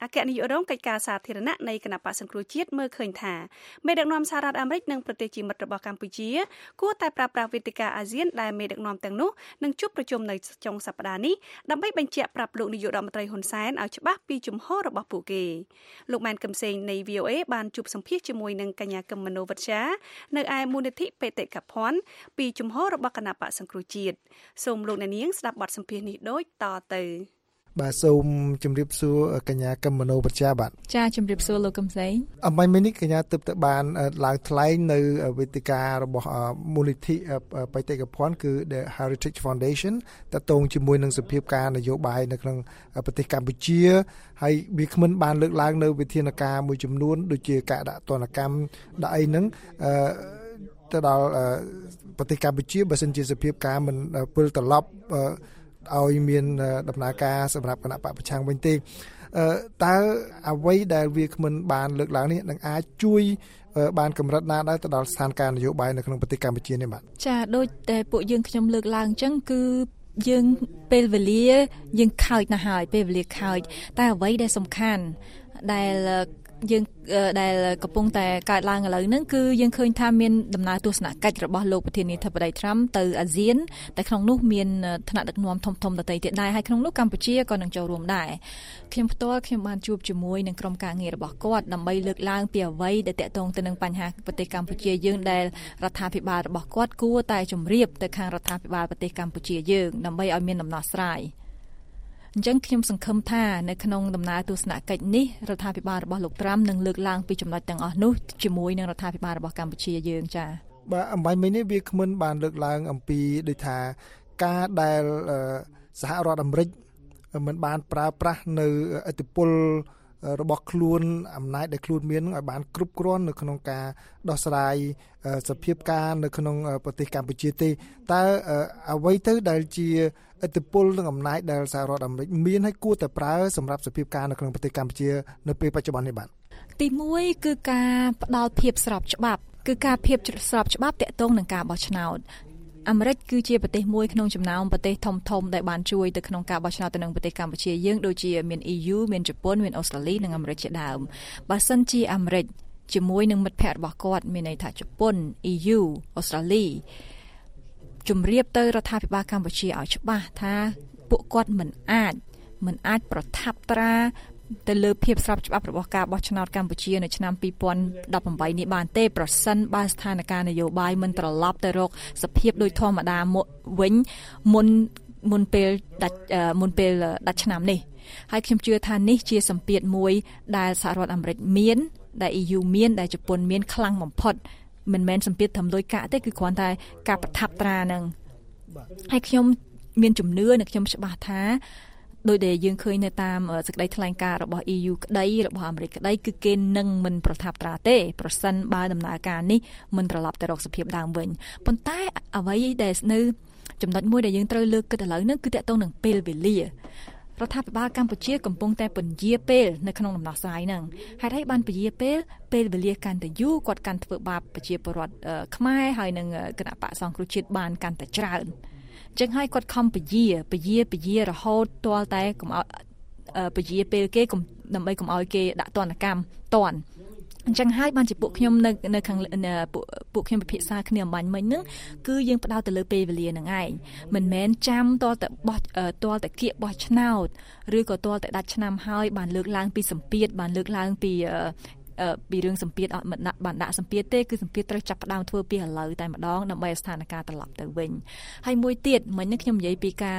អគ្គនាយករងកិច្ចការសាធារណៈនៃគណៈបក្សសង្គ្រោះជាតិមើលឃើញថាមេដឹកនាំសហរដ្ឋអាមេរិកនិងប្រទេសជាមិត្តរបស់កម្ពុជាគួរតែប្រើប្រាស់វេទិកាអាស៊ានដែលមេដឹកនាំទាំងនោះនឹងជួបប្រជុំនៅចុងសប្តាហ៍នេះដើម្បីបញ្ជាក់ប្រាប់លោកនាយករដ្ឋមន្ត្រីហ៊ុនសែនឲ្យច្បាស់ពីជំហររបស់ពួកគេលោកម៉ែនកឹមសេងនៃ វី អូ អេ បានជួបសម្ភាសជាមួយនឹងកញ្ញាកឹមមនោវិជ្ជានៅឯមូលនិធិបេតិកភណ្ឌពីជំហររបស់គណៈបក្សសង្គ្រោះជាតិសូមលោកអ្នកនាងស្ដាប់បទសម្ភាសនេះដូចតទៅបាទសូមជម្រាបសួរកញ្ញាកឹមមនោវិជ្ជាបាទចាជម្រាបសួរលោកកឹមសេងអមមិញនេះកញ្ញាទើបទៅបានឡើងថ្លែងនៅវេទិការបស់មូលនិធិបេតិកភណ្ឌគឺ The Heritage Foundation តកតងជាមួយនឹងសភាពការនយោបាយនៅក្នុងប្រទេសកម្ពុជាហើយវាគ្មិនបានលើកឡើងនៅវិធានការមួយចំនួនដូចជាការដាក់ទណ្ឌកម្មដាក់អីហ្នឹងអឺទៅដល់ប្រទេសកម្ពុជាបើសិនជាសភាពការមិនវិលត្រឡប់ឲ្យមានដំណើរការសម្រាប់គណៈបកប្រឆាំងវិញទេតើអ្វីដែលវាគ្មិនបានលើកឡើងនេះនឹងអាចជួយបានកម្រិតណាដែរទៅដល់ស្ថានភាពនយោបាយនៅក្នុងប្រទេសកម្ពុជានេះបាទចាដូចតែពួកយើងខ្ញុំលើកឡើងអញ្ចឹងគឺយើងពេលវេលាយើងខើចណាស់ហើយពេលវេលាខើចតែអ្វីដែលសំខាន់ដែលយើងដែលកំពុងតែកើតឡើងឥឡូវហ្នឹងគឺយើងឃើញថាមានដំណើរទស្សនកិច្ចរបស់លោកប្រធានាធិបតីត្រាំទៅអាស៊ានតែក្នុងនោះមានថ្នាក់ដឹកនាំធំធំដទៃទៀតដែរហើយក្នុងនោះកម្ពុជាក៏នឹងចូលរួមដែរខ្ញុំផ្ទាល់ខ្ញុំបានជួបជាមួយនឹងក្រុមការងាររបស់គាត់ដើម្បីលើកឡើងពីអ្វីដែលតាក់ទងទៅនឹងបញ្ហាប្រទេសកម្ពុជាយើងដែលរដ្ឋាភិបាលរបស់គាត់គួរតែជម្រាបទៅខាងរដ្ឋាភិបាលប្រទេសកម្ពុជាយើងដើម្បីឲ្យមានដំណោះស្រាយអញ្ចឹងខ្ញុំសង្ឃឹមថានៅក្នុងដំណើរទស្សនកិច្ចនេះរដ្ឋាភិបាលរបស់លោកត្រាំនឹងលើកឡើងពីចំណុចទាំងអស់នោះជាមួយនឹងរដ្ឋាភិបាលរបស់កម្ពុជាយើងចា៎បាទអំបញ្ញមិញនេះវាគ្មិនបានលើកឡើងអំពីដូចថាការដែលសហរដ្ឋអាមេរិកមិនបានប្រើប្រាស់នៅឥទ្ធិពលរបស់ខ្លួនអំណាចដែលខ្លួនមានឲ្យបានគ្រប់គ្រាន់នៅក្នុងការដោះស្រាយសភាពការនៅក្នុងប្រទេសកម្ពុជាទេតើអ្វីទៅដែលជាឥទ្ធិពលនិងអំណាចដែលសហរដ្ឋអាមេរិកមានឲ្យគួរតែប្រើសម្រាប់សភាពការនៅក្នុងប្រទេសកម្ពុជានៅពេលបច្ចុប្បន្ននេះបាទទីមួយគឺការផ្ដល់ភាពស្របច្បាប់គឺការភាពស្របច្បាប់តាក់ទងនឹងការបោះឆ្នោតអាមេរិកគឺជាប្រទេសមួយក្នុងចំណោមប្រទេសធំៗដែលបានជួយទៅក្នុងការបោះឆ្នោតទៅនឹងប្រទេសកម្ពុជាយើងដូចជាមាន E U មានជប៉ុនមានអូស្ត្រាលីនិងអាមេរិកជាដើមបើសិនជាអាមេរិកជាមួយនឹងមិត្តភ័ក្តិរបស់គាត់មានន័យថាជប៉ុន E U អូស្ត្រាលីជំរាបទៅរដ្ឋាភិបាលកម្ពុជាឲ្យច្បាស់ថាពួកគាត់មិនអាចមិនអាចប្រថាប់ត្រាទៅលើភាពស្របច្បាប់របស់ការបោះឆ្នោតកម្ពុជានៅឆ្នាំពីរពាន់ដប់ប្រាំបីនេះបានទេប្រសិនបើស្ថានភាពនយោបាយមិនត្រឡប់ទៅរកសភាពដូចធម្មតាមកវិញមុនមុនពេលដាច់មុនពេលដាច់ឆ្នាំនេះហើយខ្ញុំជឿថានេះជាសម្ពាធមួយដែលសហរដ្ឋអាមេរិកមានដែល E U មានដែលជប៉ុនមានខ្លាំងបំផុតមិនមែនសម្ពាធត្រឹមលុយកាក់ទេគឺគ្រាន់តែការប្រថាប់ត្រានឹងហើយខ្ញុំមានជំនឿនិងខ្ញុំច្បាស់ថាដោយដែលយើងឃើញនៅតាមសេចក្តីថ្លែងការណ៍របស់ E U ក្តីរបស់អាមេរិកក្តីគឺគេនឹងមិនប្រថាប់ត្រាទេប្រសិនបើដំណើរការនេះមិនត្រឡប់ទៅរកសភាពដើមវិញប៉ុន្តែអ្វីដែលនៅចំណុចមួយដែលយើងត្រូវលើកគិតឥឡូវនេះគឺតាក់ទងនឹងពេលវេលារដ្ឋាភិបាលកម្ពុជាកំពុងតែពន្យាពេលនៅក្នុងដំណោះស្រាយហ្នឹងហេតុអីបានពន្យាពេលពេលវេលាកាន់តែយូរគាត់កាន់ធ្វើបាបប្រជាពលរដ្ឋខ្មែរហើយនឹងគណៈបក្សសង្គ្រោះជាតិបានកាន់តែច្រើនចឹងហើយគាត់ខំពយាពយាពយារហូតទាល់តែកុំឲ្យពយាពេលគេដើម្បីកុំឲ្យគេដាក់ទណ្ឌកម្មតន់អញ្ចឹងហើយបានជាពួកខ្ញុំនៅនៅខាងពួកពួកខ្ញុំពិភាក្សាគ្នាអំបញ្ញមិញហ្នឹងគឺយើងផ្ដោតទៅលើពេលវេលាហ្នឹងឯងមិនមែនចាំតតែបោះតតែគៀកបោះឆ្នោតឬក៏តតែដាច់ឆ្នាំហើយបានលើកឡើងពីសម្ពាធបានលើកឡើងពីពីរឿងសម្ពាធអត់មិនដាក់បានដាក់សម្ពាធទេគឺសម្ពាធត្រូវចាប់ផ្ដើមធ្វើពីឥឡូវតែម្ដងដើម្បីឲ្យស្ថានភាពត្រឡប់ទៅវិញហើយមួយទៀតមិញនេះខ្ញុំនិយាយពីការ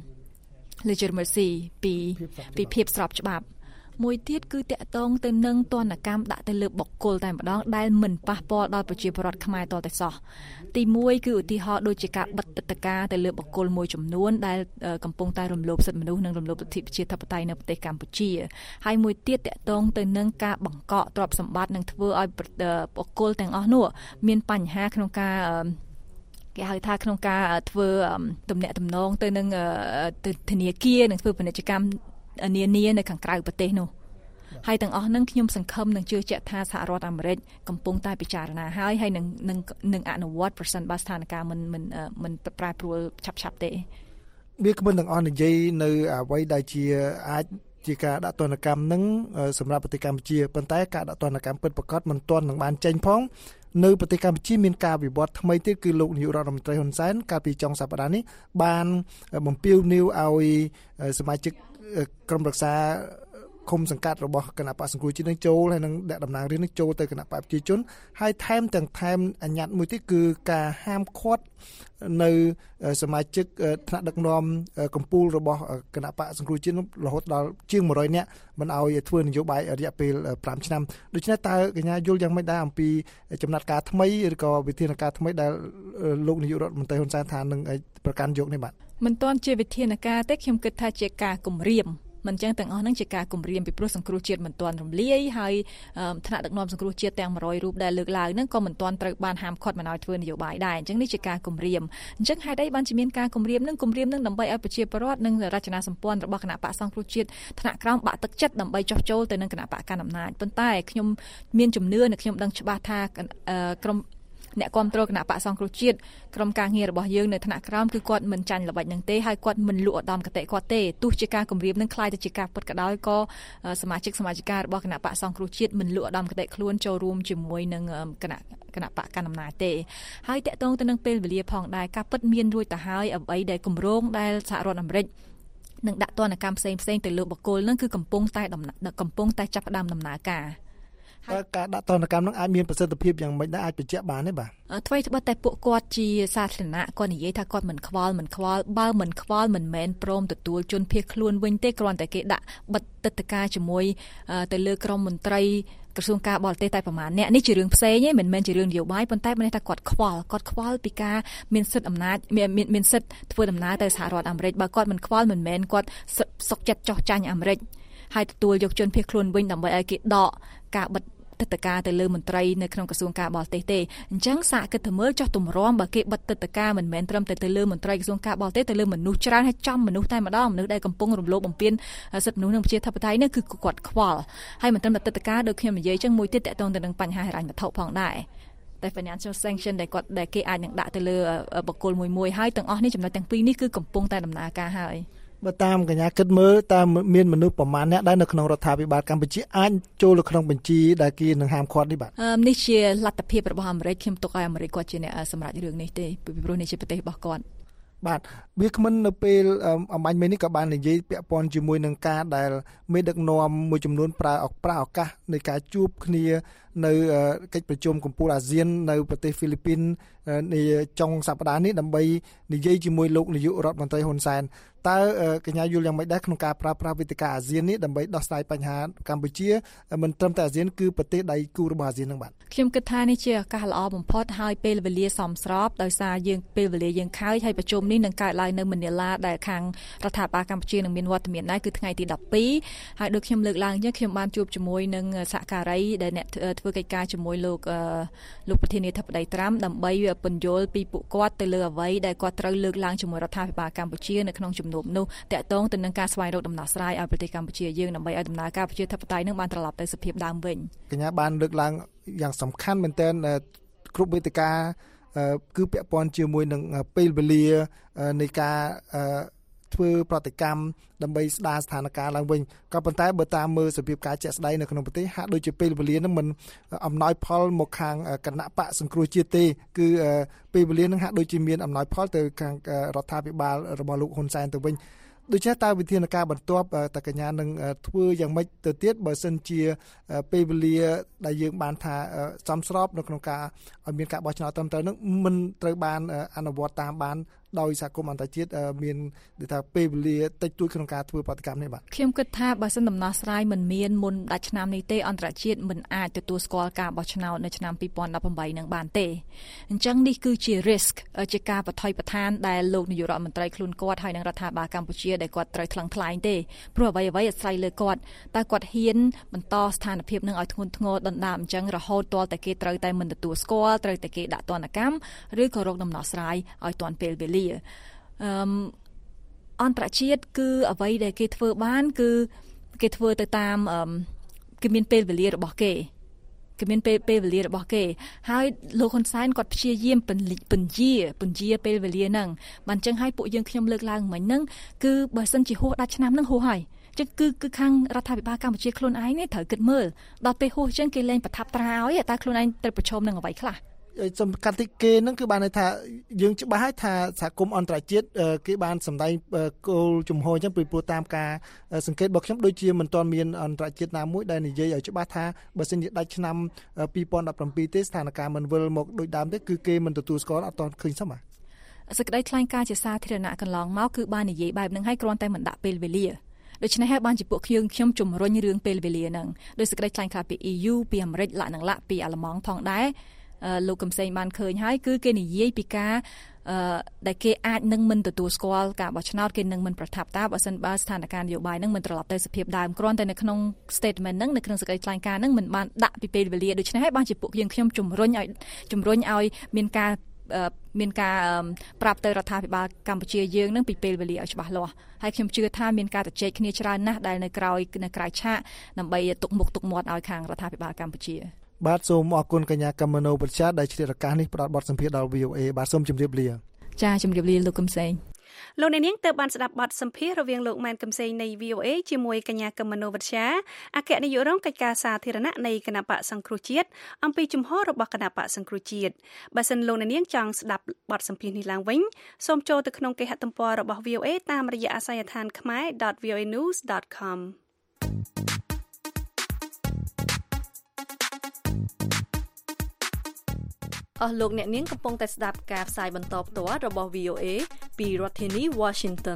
legitimacy ពីពីភាពស្របច្បាប់មួយទៀតគឺតាក់ទងទៅនឹងទណ្ឌកម្មដាក់ទៅលើបុគ្គលតែម្ដងដែលមិនប៉ះពាល់ដល់ប្រជាពលរដ្ឋខ្មែរតតែសោះទីមួយគឺឧទាហរណ៍ដូចជាការបិទទឹកការទៅលើបុគ្គលមួយចំនួនដែលកំពុងតែរំលោភសិទ្ធិមនុស្សនិងរំលោភលទ្ធិប្រជាធិបតេយ្យនៅប្រទេសកម្ពុជាហើយមួយទៀតតាក់ទងទៅនឹងការបង្កកទ្រព្យសម្បត្តិនិងធ្វើឲ្យបុគ្គលទាំងអស់នោះមានបញ្ហាក្នុងការគេហៅថាក្នុងការធ្វើទំនាក់ទំនងទៅនឹងធនាគារនិងធ្វើពាណិជ្ជកម្មនានានៅខាងក្រៅប្រទេសនោះហើយទាំងអស់ហ្នឹងខ្ញុំសង្ឃឹមនឹងជឿជាក់ថាសហរដ្ឋអាមេរិកកំពុងតែពិចារណាហើយហើយនឹងនឹងនឹងអនុវត្តប្រសិនបើស្ថានភាពមិនមិនមិនប្រែប្រួលឆាប់ឆាប់ទេវាគ្មិនទាំងអស់និយាយនៅអ្វីដែលជាអាចជាការដាក់ទណ្ឌកម្មនឹងសម្រាប់ប្រទេសកម្ពុជាប៉ុន្តែការដាក់ទណ្ឌកម្មពិតប្រាកដមិនទាន់នឹងបានចេញផងនៅប្រទេសកម្ពុជាមានការវិវត្តថ្មីទៀតគឺលោកនាយករដ្ឋមន្ត្រីហ៊ុនសែនកាលពីចុងសប្តាហ៍នេះបានបំពេញនីវឲ្យសមាជិកក្រុមរក្សាគុំសង្កាត់របស់គណៈបក្សសង្គ្រោះជាតិនឹងចូលហើយនឹងដាក់តំណាងរាស្ត្រនឹងចូលទៅគណៈបក្សប្រជាជនហើយថែមទាំងថែមអញ្ញត្តិមួយទៀតគឺការហាមឃាត់នៅសមាជិកថ្នាក់ដឹកនាំកម្ពុជារបស់គណៈបក្សសង្គ្រោះជាតិរហូតដល់ជាង100នាក់មិនឲ្យធ្វើនយោបាយរយៈពេល5ឆ្នាំដូច្នេះតើកញ្ញាយល់យ៉ាងម៉េចដែរអំពីចំណាត់ការថ្មីឬក៏វិធានការថ្មីដែលលោកនាយករដ្ឋមន្ត្រីហ៊ុនសែនថានឹងប្រកាន់យកនេះបាទមិនទាន់ជាវិធានការទេខ្ញុំគិតថាជាការគម្រាមមិនចឹងទាំងអស់ហ្នឹងជាការគម្រាមពីព្រោះសង្គ្រោះជាតិមិនទាន់រំលាយហើយថ្នាក់ដឹកនាំសង្គ្រោះជាតិទាំង100រូបដែលលើកឡើងហ្នឹងក៏មិនទាន់ត្រូវបានហាមឃាត់មិនឲ្យធ្វើនយោបាយដែរអញ្ចឹងនេះជាការគម្រាមអញ្ចឹងហេតុអីបានជាមានការគម្រាមហ្នឹងគម្រាមហ្នឹងដើម្បីឲ្យប្រជាពលរដ្ឋនិងរចនាសម្ព័ន្ធរបស់គណៈបក្សសង្គ្រោះជាតិថ្នាក់ក្រោមបាក់ទឹកចិត្តដើម្បីចោះចូលទៅនឹងគណៈបក្សកាន់អំណាចប៉ុន្តែខ្ញុំមានជំនឿនិងខ្ញុំដឹងច្បាស់ថាក្រុមអ្នកគ្រប់គ្រងគណៈបក្សសង្គ្រោះជាតិក្រុមការងាររបស់យើងនៅថ្នាក់ក្រោមគឺគាត់មិនចាញ់ល្បិចនឹងទេហើយគាត់មិនលក់ឧត្តមគតិគាត់ទេទោះជាការគម្រាមនឹងคล้ายទៅជាការពិតក៏ដោយក៏សមាជិកសមាជិការបស់គណៈបក្សសង្គ្រោះជាតិមិនលក់ឧត្តមគតិខ្លួនចូលរួមជាមួយនឹងគណៈគណៈបកកណ្ដាលអំណាចទេហើយតកតងទៅនឹងពេលវេលាផងដែរការពិតមានរួចទៅហើយអ្វីដែលគម្រោងដែលសហរដ្ឋអាមេរិកនឹងដាក់ទណ្ឌកម្មផ្សេងផ្សេងទៅលើបុគ្គលនឹងគឺកំពុងតែកំពុងតែចាប់ផ្ដើមដំណើរការតើការដាក់ទណ្ឌកម្មនឹងអាចមានប្រសិទ្ធភាពយ៉ាងម៉េចដែរអាចបញ្ជាក់បានទេបាទអ្វីត្បិតតែពួកគាត់ជាសាធារណៈគាត់និយាយថាគាត់មិនខ្វល់មិនខ្វល់បើមិនខ្វល់មិនមែនព្រមទទួលជនភៀសខ្លួនវិញទេគ្រាន់តែគេដាក់បិទទឹកតការជាមួយទៅលើក្រុមមន្ត្រីក្រសួងការបរទេសតែប្រហែលអ្នកនេះជារឿងផ្សេងឯងមិនមែនជារឿងនយោបាយប៉ុន្តែមិនថាគាត់ខ្វល់គាត់ខ្វល់ពីការមានសិទ្ធិអំណាចមានមានសិទ្ធិធ្វើដំណើរទៅសហរដ្ឋអាមេរិកបើគាត់មិនខ្វល់មិនមែនគាត់សុកចិត្តចោះចាញ់អាមេរិកហើយទទួលយកជនភៀសខ្លួនវិញដើម្បីឲ្យគេដកការបិទទឹកតការទៅលើមន្ត្រីនៅក្នុងក្រសួងការបរទេសទេអញ្ចឹងសាកគិតទៅមើលចោះទម្រាំបើគេបិទទឹកតការមិនមែនត្រឹមតែទៅលើមន្ត្រីក្រសួងការបរទេសទៅលើមនុស្សច្រើនហើយចំមនុស្សតែម្ដងមនុស្សដែលកំពុងរំលោភបំពានសិទ្ធិមនុស្សនិងប្រជាធិបតេយ្យនេះគឺគាត់ខ្វល់ហើយមិនត្រឹមតែទឹកតការដូចខ្ញុំនិយាយអញ្ចឹងមួយទៀតតកតងទៅនឹងបញ្ហាហិរញ្ញវត្ថុផងដែរតែ financial sanction ដែលគាត់ដែលគេអាចនឹងដាក់ទៅលើបុគ្គលមួយមួយហើយទាំងអស់នេះចំណុចទាំងពីរនេះគឺកំពុងតែដំណើរការហើយបើតាមកញ្ញាគិតមើលតើមានមនុស្សប្រមាណអ្នកដែលនៅក្នុងរដ្ឋាភិបាលកម្ពុជាអាចចូលនៅក្នុងបញ្ជីដែលគេនឹងហាមឃាត់នេះបាទនេះជាលទ្ធភាពរបស់អាមេរិកខ្ញុំទុកឲ្យអាមេរិកគាត់ជាអ្នកសម្រេចរឿងនេះទេពីព្រោះនេះជាប្រទេសរបស់គាត់បាទវាគ្មិននៅពេលអំបញ្ញមិញនេះក៏បាននិយាយពាក់ព័ន្ធជាមួយនឹងការដែលមេដឹកនាំមួយចំនួនប្រើប្រាស់ឱកាសនៃការជួបគ្នានៅកិច្ចប្រជុំកំពូលអាស៊ាននៅប្រទេសហ្វីលីពីនในចុងសប្តាហ៍នេះដើម្បីនិយាយជាមួយលោកនាយករដ្ឋមន្ត្រីហ៊ុនសែនតើកញ្ញាយល់យ៉ាងម៉េចដែរក្នុងការប្រើប្រាស់វេទិកាអាស៊ាននេះដើម្បីដោះស្រាយបញ្ហាកម្ពុជាមិនត្រឹមតែអាស៊ានគឺប្រទេសដៃគូរបស់អាស៊ាននឹងបាទខ្ញុំគិតថានេះជាឱកាសល្អបំផុតហើយពេលវេលាសមស្របដោយសារយើងពេលវេលាយើងខើចហើយប្រជុំនេះនឹងកើតឡើងនៅម៉ានីឡាដែលខាងរដ្ឋាភិបាលកម្ពុជានឹងមានវត្តមានដែរគឺថ្ងៃទីដប់ពីរហើយដូចខ្ញុំលើកឡើងខ្ញុំបានជួបជាមួយនឹងសហការីដែលអ្នកធ្វើកិច្ចការជាមួយលោកលោកប្រធានាធិបតីត្រាំដើម្បីពន្យល់ពីពួកគាត់ទៅលើអ្វីដែលគាត់ត្រូវលើកឡើងជាមួយរដ្ឋាភិបាលកម្ពុជានៅក្នុងជំនួបនោះតាក់ទងទៅនឹងការស្វែងរកដំណោះស្រាយឲ្យប្រទេសកម្ពុជាយើងដើម្បីឲ្យដំណើរការប្រជាធិបតេយ្យនឹងបានត្រឡប់ទៅសភាពដើមវិញកញ្ញាបានលើកឡើងយ៉ាងសំខាន់មែនទែនគ្រប់វេទិកាគឺពាក់ព័ន្ធជាមួយនឹងពេលវេលានៃការធ្វើប្រតិកម្មដើម្បីស្ដារស្ថានភាពឡើងវិញក៏ប៉ុន្តែបើតាមមើលសភាពការជាក់ស្ដែងនៅក្នុងប្រទេសហាក់ដូចជាពេលវេលានឹងមិនអំណោយផលមកខាងគណៈបកសង្គ្រោះជាតិទេគឺពេលវេលានឹងហាក់ដូចជាមានអំណោយផលទៅខាងរដ្ឋាភិបាលរបស់លោកហ៊ុនសែនទៅវិញដូច្នេះតើវិធានការបន្ទាប់តើកញ្ញានឹងធ្វើយ៉ាងម៉េចទៅទៀតបើសិនជាពេលវេលាដែលយើងបានថាសមស្របនៅក្នុងការឲ្យមានការបោះឆ្នោតត្រឹមត្រូវនឹងមិនត្រូវបានអនុវត្តតាមបានដោយសហគមន៍អន្តរជាតិមានដូចថាពេលវេលាតិចតួចក្នុងការធ្វើប្រតិកម្មនេះបាទខ្ញុំគិតថាបើសិនដំណោះស្រាយមិនមានមុនដាច់ឆ្នាំនេះទេអន្តរជាតិមិនអាចទទួលស្គាល់ការបោះឆ្នោតនៅឆ្នាំពីរពាន់ដប់ប្រាំនឹងបានទេអញ្ចឹងនេះគឺជា risk ជាការបថុយប្រឋានដែលលោកនាយករដ្ឋមន្ត្រីខ្លួនគាត់ហើយនឹងរដ្ឋាភិបាលកម្ពុជាដែលគាត់ត្រូវថ្លឹងថ្លែងទេព្រោះអ្វីអ្វីអាស្រ័យលើគាត់តើគាត់ហ៊ានបន្តស្ថានភាពនឹងឲ្យធ្ងន់ធ្ងរដណ្ដើមអញ្ចឹងរហូតទាល់តែគេត្រូវតែមិនទទួលស្គាល់ត្រូវតែគេដាក់ទណ្ឌកម្មឬក៏រកដំណោះស្រាយឲ្យទាន់ពេលវេលាអឺអន្តរជាតិគឺអ្វីដែលគេធ្វើបានគឺគេធ្វើទៅតាមគេមានពេលវេលារបស់គេគេមានពេលពេលវេលារបស់គេហើយលោកហ៊ុនសែនគាត់ព្យាយាមពន្យាពន្យាពេលវេលាហ្នឹងបានអញ្ចឹងហើយពួកយើងខ្ញុំលើកឡើងមិញហ្នឹងគឺបើសិនជាហួសដាច់ឆ្នាំហ្នឹងហួសហើយចឹងគឺគឺខាងរដ្ឋាភិបាលកម្ពុជាខ្លួនឯងនេះត្រូវគិតមើលដល់ពេលហួសចឹងគេលែងប្រថាប់ត្រាឲ្យតើខ្លួនឯងត្រូវប្រឈមនឹងអ្វីខ្លះសំខាន់ទីគេហ្នឹងគឺបានន័យថាយើងច្បាស់ហើយថាសហគមន៍អន្តរជាតិគេបានសម្ដែងគោលជំហរអញ្ចឹងពីព្រោះតាមការសង្កេតរបស់ខ្ញុំដូចជាមិនទាន់មានអន្តរជាតិណាមួយដែលនិយាយឲ្យច្បាស់ថាបើសិនជាដាច់ឆ្នាំពីរពាន់ដប់ប្រាំពីរទេស្ថានភាពមិនវិលមកដូចដើមទេគឺគេមិនទទួលស្គាល់អត់ទាន់ឃើញសោះបាទសេចក្តីថ្លែងការណ៍ជាសាធារណៈកន្លងមកគឺបាននិយាយបែបហ្នឹងហើយគ្រាន់តែមិនដាក់ពេលវេលាដូច្នេះហើយបានជាពួកខ្ញុំខ្ញុំជំរុញរឿងពេលវេលាហ្នឹងដោយសេចក្តីថ្លែងការណ៍ពី E U ពីអាមេរិកឡាក់នឹងឡាក់ពីអាល្លឺម៉ង់ផងដែរលោកកំសែងបានឃើញហើយគឺគេនិយាយពីការដែលគេអាចនឹងមិនទទួលស្គាល់ការបោះឆ្នោតគេនឹងមិនប្រថាប់តាបើសិនបើស្ថានភាពនយោបាយនឹងមិនត្រឡប់ទៅសភាពដើមគ្រាន់តែនៅក្នុង statement ហ្នឹងនៅក្នុងសេចក្តីថ្លែងការណ៍ហ្នឹងមិនបានដាក់ពីពេលវេលាដូច្នេះហើយបានជាពួកយើងខ្ញុំជំរុញឲ្យជំរុញឲ្យមានការមានការប្រាប់ទៅរដ្ឋាភិបាលកម្ពុជាយើងនឹងពីពេលវេលាឲ្យច្បាស់លាស់ហើយខ្ញុំជឿថាមានការជជែកគ្នាច្រើនណាស់ដែលនៅក្រោយនៅក្រៅឆាកដើម្បីទុកមុខទុកមាត់ឲ្យខាងរដ្ឋាភិបាលកម្ពុជាបាទសូមអរគុណកញ្ញាកមនោបច្ចាដែលឆ្លៀតឱកាសនេះផ្ដល់បទសម្ភាសន៍ដល់ V O A បាទសូមជម្រាបលាចាជម្រាបលាលោកកំសែងលោកអ្នកនាងទើបបានស្ដាប់បទសម្ភាសន៍រវាងលោកម៉ែនកំសែងនៃ V O A ជាមួយកញ្ញាកមនោបច្ចាអគ្គនាយករងកិច្ចការសាធារណៈនៃគណៈបកសង្គ្រោះជាតិអំពីជំហររបស់គណៈបកសង្គ្រោះជាតិបើសិនលោកអ្នកនាងចង់ស្ដាប់បទសម្ភាសន៍នេះឡើងវិញសូមចូលទៅក្នុងគេហទំព័ររបស់ V O A តាមរយៈអាសយដ្ឋាន ខមេរ ដត វី អូ эй ញូស ដត ខមអស់លោកអ្នកនាងកំពុងតែស្ដាប់ការផ្សាយបន្តផ្ទាល់របស់ V O A ពីរដ្ឋធានី Washington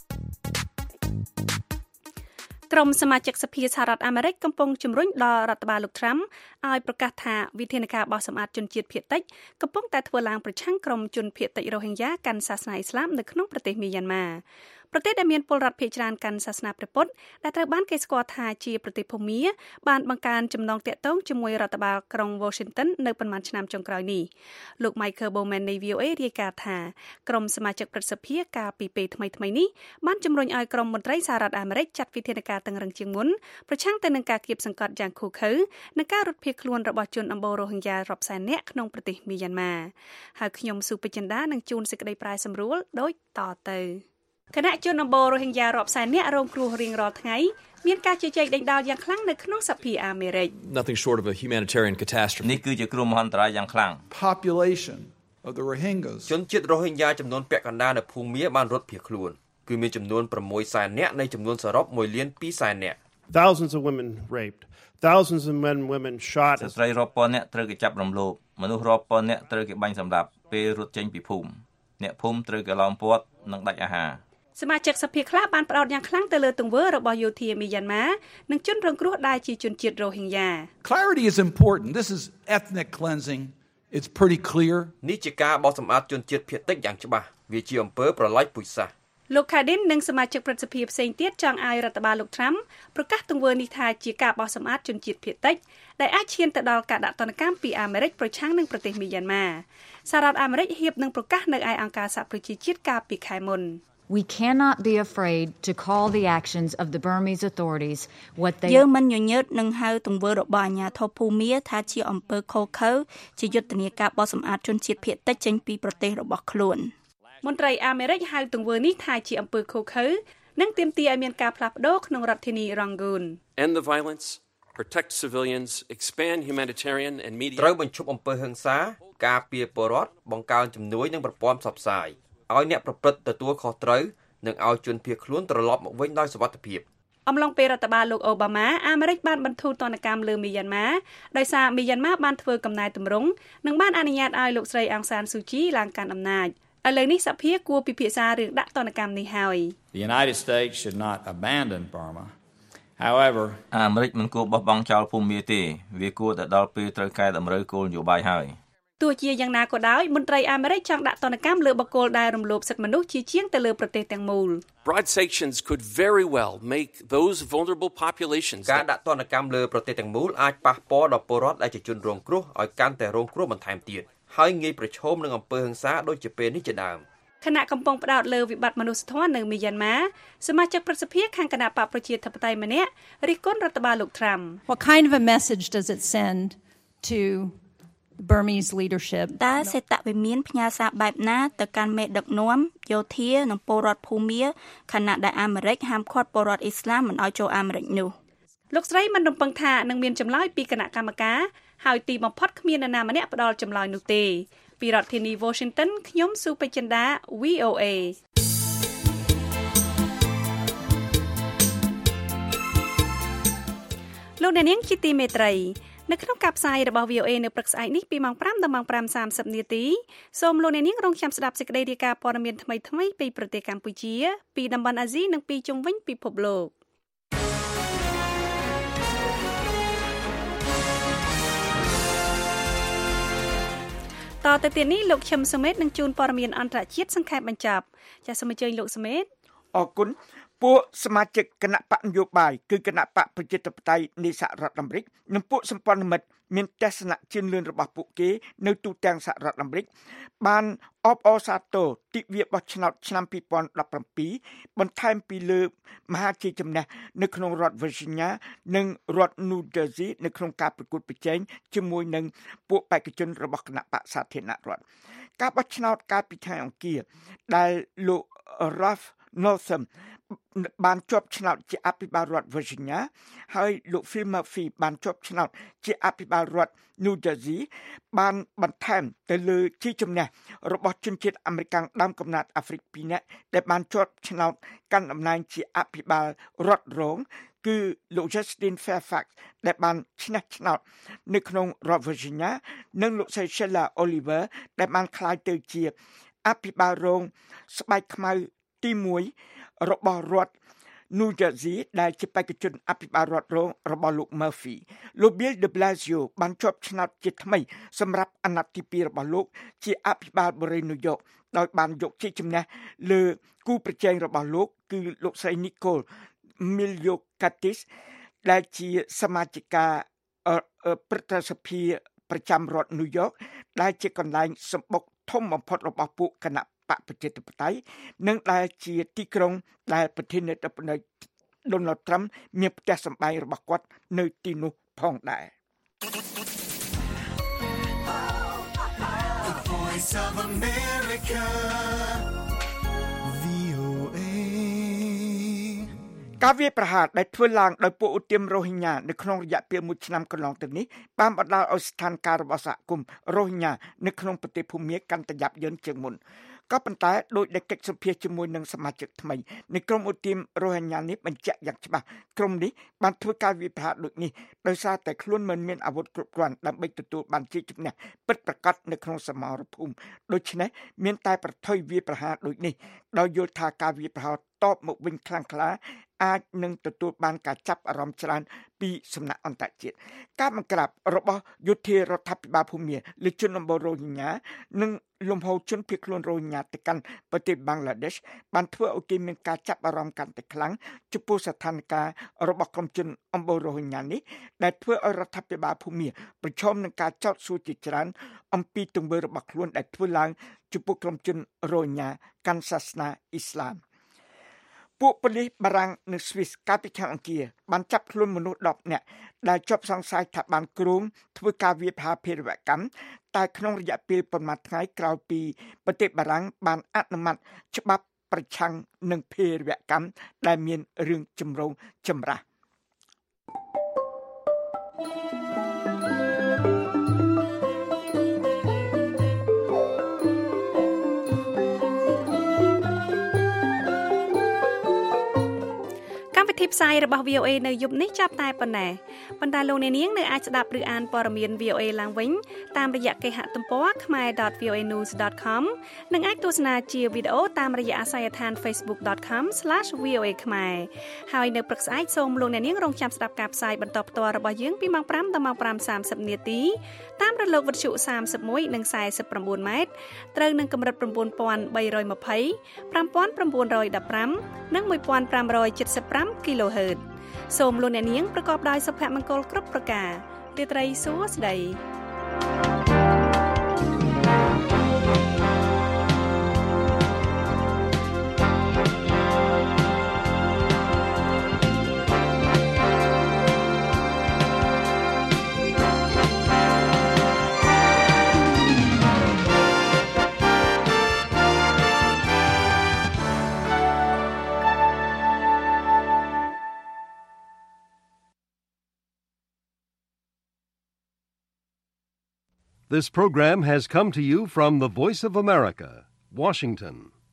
ក្រុមសមាជិកសភាសហរដ្ឋអាមេរិកកំពុងជំរុញដល់រដ្ឋបាលលោក Trump ឲ្យប្រកាសថាវិធានការបោះសម្អាតជនជាតិភាគតិចកំពុងតែធ្វើឡើងប្រឆាំងក្រុមជនភាគតិចរ៉ូហិញយ៉ាកាន់សាសនាអ៊ីស្លាមនៅក្នុងប្រទេសមីយ៉ាន់ម៉ាប្រទេសដែលមានពលរដ្ឋភាគច្រើនកាន់សាសនាព្រះពុទ្ធដែលត្រូវបានគេស្គាល់ថាជាប្រទេសភូមាបានបង្កើនចំណងទាក់ទងជាមួយរដ្ឋបាលក្រុង Washington នៅប៉ុន្មានឆ្នាំចុងក្រោយនេះលោក Michael Bowman នៃ V O A រាយការណ៍ថាក្រុមសមាជិកព្រឹទ្ធសភាកាលពីពេលថ្មីៗនេះបានជំរុញឲ្យក្រុមមន្ត្រីសហរដ្ឋអាមេរិកចាត់វិធានការតឹងរ៉ឹងជាងមុនប្រឆាំងទៅនឹងការគៀបសង្កត់យ៉ាងឃោរឃៅនិងការរត់ភៀសខ្លួនរបស់ជនអម្បូររ៉ូហិញយ៉ារាប់សែននាក់ក្នុងប្រទេសមីយ៉ាន់ម៉ាហើយខ្ញុំស៊ូពេជ្រចិន្តានឹងជួនសេចក្តីប្រាយសម្រួលដូចតទៅគណៈជនអម្បូររ៉ូហិញយ៉ារាប់សែននាក់រងគ្រោះរៀងរាល់ថ្ងៃមានការជជែកដេញដោលយ៉ាងខ្លាំងនៅក្នុងសភាអាមេរិក Nothing short of a humanitarian catastrophe នេះគឺជាគ្រោះមហន្តរាយយ៉ាងខ្លាំង Population of the Rohingyas ជនជាតិរ៉ូហិញយ៉ាចំនួនពាក់កណ្ដាលនៅភូមាបានរត់ភៀសខ្លួនគឺមានចំនួន6សែននាក់នៃចំនួនសរុបមួយលានពីរសែននាក់ Thousands of women raped thousands of men and women shot ស្ត្រីរាប់ពាន់នាក់ត្រូវគេចាប់រំលោភមនុស្សរាប់ពាន់នាក់ត្រូវគេបាញ់សម្លាប់ពេលរត់ចេញពីភូមិអ្នកភូមិត្រូវគេឡោមព័ទ្ធនិងដាច់អាហារសមាជិកសភាខ្លះបានផ្ដោតយ៉ាងខ្លាំងទៅលើទង្វើរបស់យោធាមីយ៉ាន់ម៉ានិងជនរងគ្រោះដែលជាជនជាតិរ៉ូហិញយ៉ា Clarity is important. This is ethnic cleansing. It's pretty clear. នេះជាការបោះសម្អាតជនជាតិភាគតិចយ៉ាងច្បាស់វាជាអំពើប្រល័យពូជសាសន៍លោក Cardin និងសមាជិកព្រឹទ្ធសភាផ្សេងទៀតចង់ឲ្យរដ្ឋបាលលោក Trump ប្រកាសទង្វើនេះថាជាការបោះសម្អាតជនជាតិភាគតិចដែលអាចឈានទៅដល់ការដាក់ទណ្ឌកម្មពីអាមេរិកប្រឆាំងនឹងប្រទេសមីយ៉ាន់ម៉ាសហរដ្ឋអាមេរិកហៀបនឹងប្រកាសនៅឯអង្គការសហប្រជាជាតិកាលពីខែមុន We cannot be afraid to call the actions of the Burmese authorities what they យើងមិនញញើតនឹងហៅទង្វើរបស់អាជ្ញាធរភូមាថាជាអំពើខុសខើជាយុទ្ធនាការបោះសម្អាតជនជាតិភាគតិចចេញពីប្រទេសរបស់ខ្លួនមន្ត្រីអាមេរិកហៅទង្វើនេះថាជាអំពើខុសខើនិងទាមទារឲ្យមានការផ្លាស់ប្ដូរក្នុងរដ្ឋធានី Rangoon End the violence protect civilians expand humanitarian and media ត្រូវបញ្ឈប់អំពើហិង្សាការពារពលរដ្ឋបង្កើនជំនួយនិងប្រព័ន្ធផ្សព្វផ្សាយឲ្យអ្នកប្រព្រឹត្តទទួលខុសត្រូវនិងឲ្យជនភៀសខ្លួនត្រឡប់មកវិញដោយសុវត្ថិភាពអំឡុងពេលរដ្ឋបាលលោកអូបាម៉ាអាមេរិកបានបន្ធូរទណ្ឌកម្មលើមីយ៉ាន់ម៉ាដោយសារមីយ៉ាន់ម៉ាបានធ្វើកំណែទម្រង់និងបានអនុញ្ញាតឲ្យលោកស្រីអង្សានស៊ូជីឡើងកាន់អំណាចឥឡូវនេះសភាគួរពិភាក្សារឿងដាក់ទណ្ឌកម្មនេះហើយ The United States should not abandon Burma. However, អាមេរិកមិនគួរបោះបង់ចោលភូមាទេវាគួរតែដល់ពេលត្រូវកែតម្រូវគោលនយោបាយហើយទោះជាយ៉ាងណាក៏ដោយមន្ត្រីអាមេរិកចង់ដាក់ទណ្ឌកម្មលើបុគ្គលដែលរំលោភសិទ្ធិមនុស្សជាជាងទៅលើប្រទេសទាំងមូល Broad sanctions could very well make those vulnerable populations ការដាក់ទណ្ឌកម្មលើប្រទេសទាំងមូលអាចប៉ះពាល់ដល់ពលរដ្ឋដែលជាជនរងគ្រោះឲ្យកាន់តែរងគ្រោះបន្ថែមទៀតហើយងាយប្រឈមនឹងអំពើហិង្សាដូចជាពេលនេះជាដើមខណៈកំពុងផ្ដោតលើវិបត្តិមនុស្សធម៌នៅមីយ៉ាន់ម៉ាសមាជិកព្រឹទ្ធសភាខាងគណៈបកប្រជាធិបតេយ្យម្នាក់រិះគន់រដ្ឋបាលលោក Trump What kind of a message does it send to Burmese leadership តើសេតវិមានផ្ញើសារបែបណាទៅកាន់មេដឹកនាំយោធានិងពលរដ្ឋភូមាខណៈដែលអាមេរិកហាមឃាត់ពលរដ្ឋអ៊ីស្លាមមិនឲ្យចូលអាមេរិកនោះលោកស្រីមិនរំពឹងថានឹងមានចម្លើយពីគណៈកម្មការហើយទីបំផុតគ្មាននរណាម្នាក់ផ្ដល់ចម្លើយនោះទេពីរដ្ឋធានី Washington ខ្ញុំស៊ូពេជ្រចិន្តា វី អូ เอ លោកអ្នកនាងជាទីមេត្រីនៅក្នុងការផ្សាយរបស់ វី អូ เอ នៅព្រឹកស្អែកនេះពីម៉ោងប្រាំដល់ម៉ោងប្រាំសាមសិបនាទីសូមលោកអ្នកនាងរងចាំស្ដាប់សេចក្តីរាយការណ៍ព័ត៌មានថ្មីៗពីប្រទេសកម្ពុជាពីតំបន់អាស៊ីនិងពីជុំវិញពិភពលោកតទៅទៀតនេះលោកឈឹមសុមេតនឹងជូនព័ត៌មានអន្តរជាតិសង្ខេបបញ្ចប់ចាសសូមអញ្ជើញលោកសុមេតអរគុណពួកសមាជិកគណៈបកនយោបាយគឺគណៈបកប្រជាធិបតេយ្យនៃសហរដ្ឋអាមេរិកនិងពួកសម្ព័ន្ធមិត្តមានទស្សនៈជឿនលឿនរបស់ពួកគេនៅទូទាំងសហរដ្ឋអាមេរិកបានអបអរសាទរទិវាបោះឆ្នោតឆ្នាំពីរពាន់ដប់ប្រាំពីរបន្ថែមពីលើមហាជ័យជំនះនៅក្នុងរដ្ឋ Virginia និងរដ្ឋ New Jersey នៅក្នុងការប្រកួតប្រជែងជាមួយនឹងពួកបេក្ខជនរបស់គណៈបកសាធារណរដ្ឋការបោះឆ្នោតកាលពីថ្ងៃអង្គារដែលលោក Ralph Northam បានជាប់ឆ្នោតជាអភិបាលរដ្ឋ Virginia ហើយលោក Phil Murphy បានជាប់ឆ្នោតជាអភិបាលរដ្ឋ New Jersey បានបន្ថែមទៅលើជ័យជំនះរបស់ជនជាតិអាមេរិកដើមកំណើតអាហ្វ្រិកពីរនាក់ដែលបានជាប់ឆ្នោតកាន់តំណែងជាអភិបាលរដ្ឋរងគឺលោក Justin Fairfax ដែលបានឈ្នះឆ្នោតនៅក្នុងរដ្ឋ Virginia និងលោក Sheila Oliver ដែលបានក្លាយទៅជាអភិបាលរងស្បែកខ្មៅទីមួយរបស់រដ្ឋ New Jersey ដែលជាបេក្ខជនអភិបាលរដ្ឋរងរបស់លោក Murphy លោក Bill de Blasio បានជាប់ឆ្នោតជាថ្មីសម្រាប់អាណត្តិទីពីររបស់លោកជាអភិបាលបូរី New York ដោយបានយកជ័យជំនះលើគូប្រជែងរបស់លោកគឺលោកស្រី Nicole Miliokatis ដែលជាសមាជិកាព្រឹទ្ធសភាប្រចាំរដ្ឋ New York ដែលជាកន្លែងសម្បុកធំបំផុតរបស់ពួកគណៈបកប្រជាធិបតេយ្យនិងដែលជាទីក្រុងដែលប្រធានាធិបតី Donald Trump មានផ្ទះសម្បែងរបស់គាត់នៅទីនោះផងដែរ The Voice of America វី អូ เอការវាយប្រហារដែលធ្វើឡើងដោយពួកឧទាមរ៉ូហិញ៉ានៅក្នុងរយៈពេលមួយឆ្នាំកន្លងទៅនេះបានបណ្ដាលឲ្យស្ថានភាពរបស់សហគមន៍រ៉ូហិញ៉ានៅក្នុងប្រទេសភូមាកាន់តែយ៉ាប់យ៉ឺនជាងមុនក៏ប៉ុន្តែដោយដែលកិច្ចសម្ភាសជាមួយនឹងសមាជិកថ្មីនៃក្រុមឧទាមរ៉ូហិញ៉ានេះបញ្ជាក់យ៉ាងច្បាស់ក្រុមនេះបានធ្វើការវាយប្រហារដូចនេះដោយសារតែខ្លួនមិនមានអាវុធគ្រប់គ្រាន់ដើម្បីទទួលបានជ័យជំនះពិតប្រាកដនៅក្នុងសមរភូមិដូច្នេះមានតែប្រថុយវាយប្រហារដូចនេះដោយយល់ថាការវាយប្រហារតបមកវិញខ្លាំងក្លាអាចនឹងទទួលបានការចាប់អារម្មណ៍ច្រើនពីសំណាក់អន្តរជាតិការបង្ក្រាបរបស់យោធារដ្ឋាភិបាលភូមាលើជនអំបូររ៉ូហិញ៉ានិងលំហូរជនភៀសខ្លួនរ៉ូហិញ៉ាទៅកាន់ប្រទេសបង់ក្លាដេសបានធ្វើឲ្យគេមានការចាប់អារម្មណ៍កាន់តែខ្លាំងចំពោះស្ថានភាពរបស់ក្រុមជនអំបូររ៉ូហិញ៉ានេះដែលធ្វើឲ្យរដ្ឋាភិបាលភូមាប្រឈមនឹងការចោទសួរជាច្រើនអំពីទង្វើរបស់ខ្លួនដែលធ្វើឡើងចំពោះក្រុមជនរ៉ូហិញ៉ាកាន់សាសនាអ៊ីស្លាមពួកប៉ូលីសបារាំងនិងស្វីសកាលពីខែអង្គារបានចាប់ខ្លួនមនុស្សដប់នាក់ដែលជាប់សង្ស័យថាបានគ្រោងធ្វើការវាយប្រហារភេរវកម្មតែក្នុងរយៈពេលប្រមាណថ្ងៃក្រោយពីប្រទេសបារាំងបានអនុម័តច្បាប់ប្រឆាំងនឹងភេរវកម្មដែលមានរឿងចម្រូងចម្រាសទីផ្សាយរបស់ វី អូ เอ នៅយប់នេះចាប់តែប៉ុណ្ណេះប៉ុន្តែលោកអ្នកនាងនៅអាចស្ដាប់ឬអានព័ត៌មាន វី អូ เอ ឡើងវិញតាមរយៈគេហទំព័រ khmer dot v o a news dot com និងអាចទស្សនាជាវីដេអូតាមរយៈអាសយដ្ឋាន facebook dot com slash v o a khmer ហើយនៅព្រឹកស្អែកសូមលោកអ្នកនាងរងចាំស្ដាប់ការផ្សាយបន្តផ្ទាល់របស់យើងពីម៉ោងប្រាំដល់ម៉ោងប្រាំសាមសិបនាទីតាមរលកវិទ្យុសាមសិបមួយនិងសែសិប៩ម៉ែត្រត្រូវនឹងកម្រិត៩,៣២០ ៥,៩១៥ និងmột nghìn năm trăm bảy mươi lăm គីឡូហឺត សូមលោកអ្នកនាងប្រកបដោយសុភមង្គលគ្រប់ប្រការរាត្រីសួស្តី This program has come to you from the Voice of America, Washington.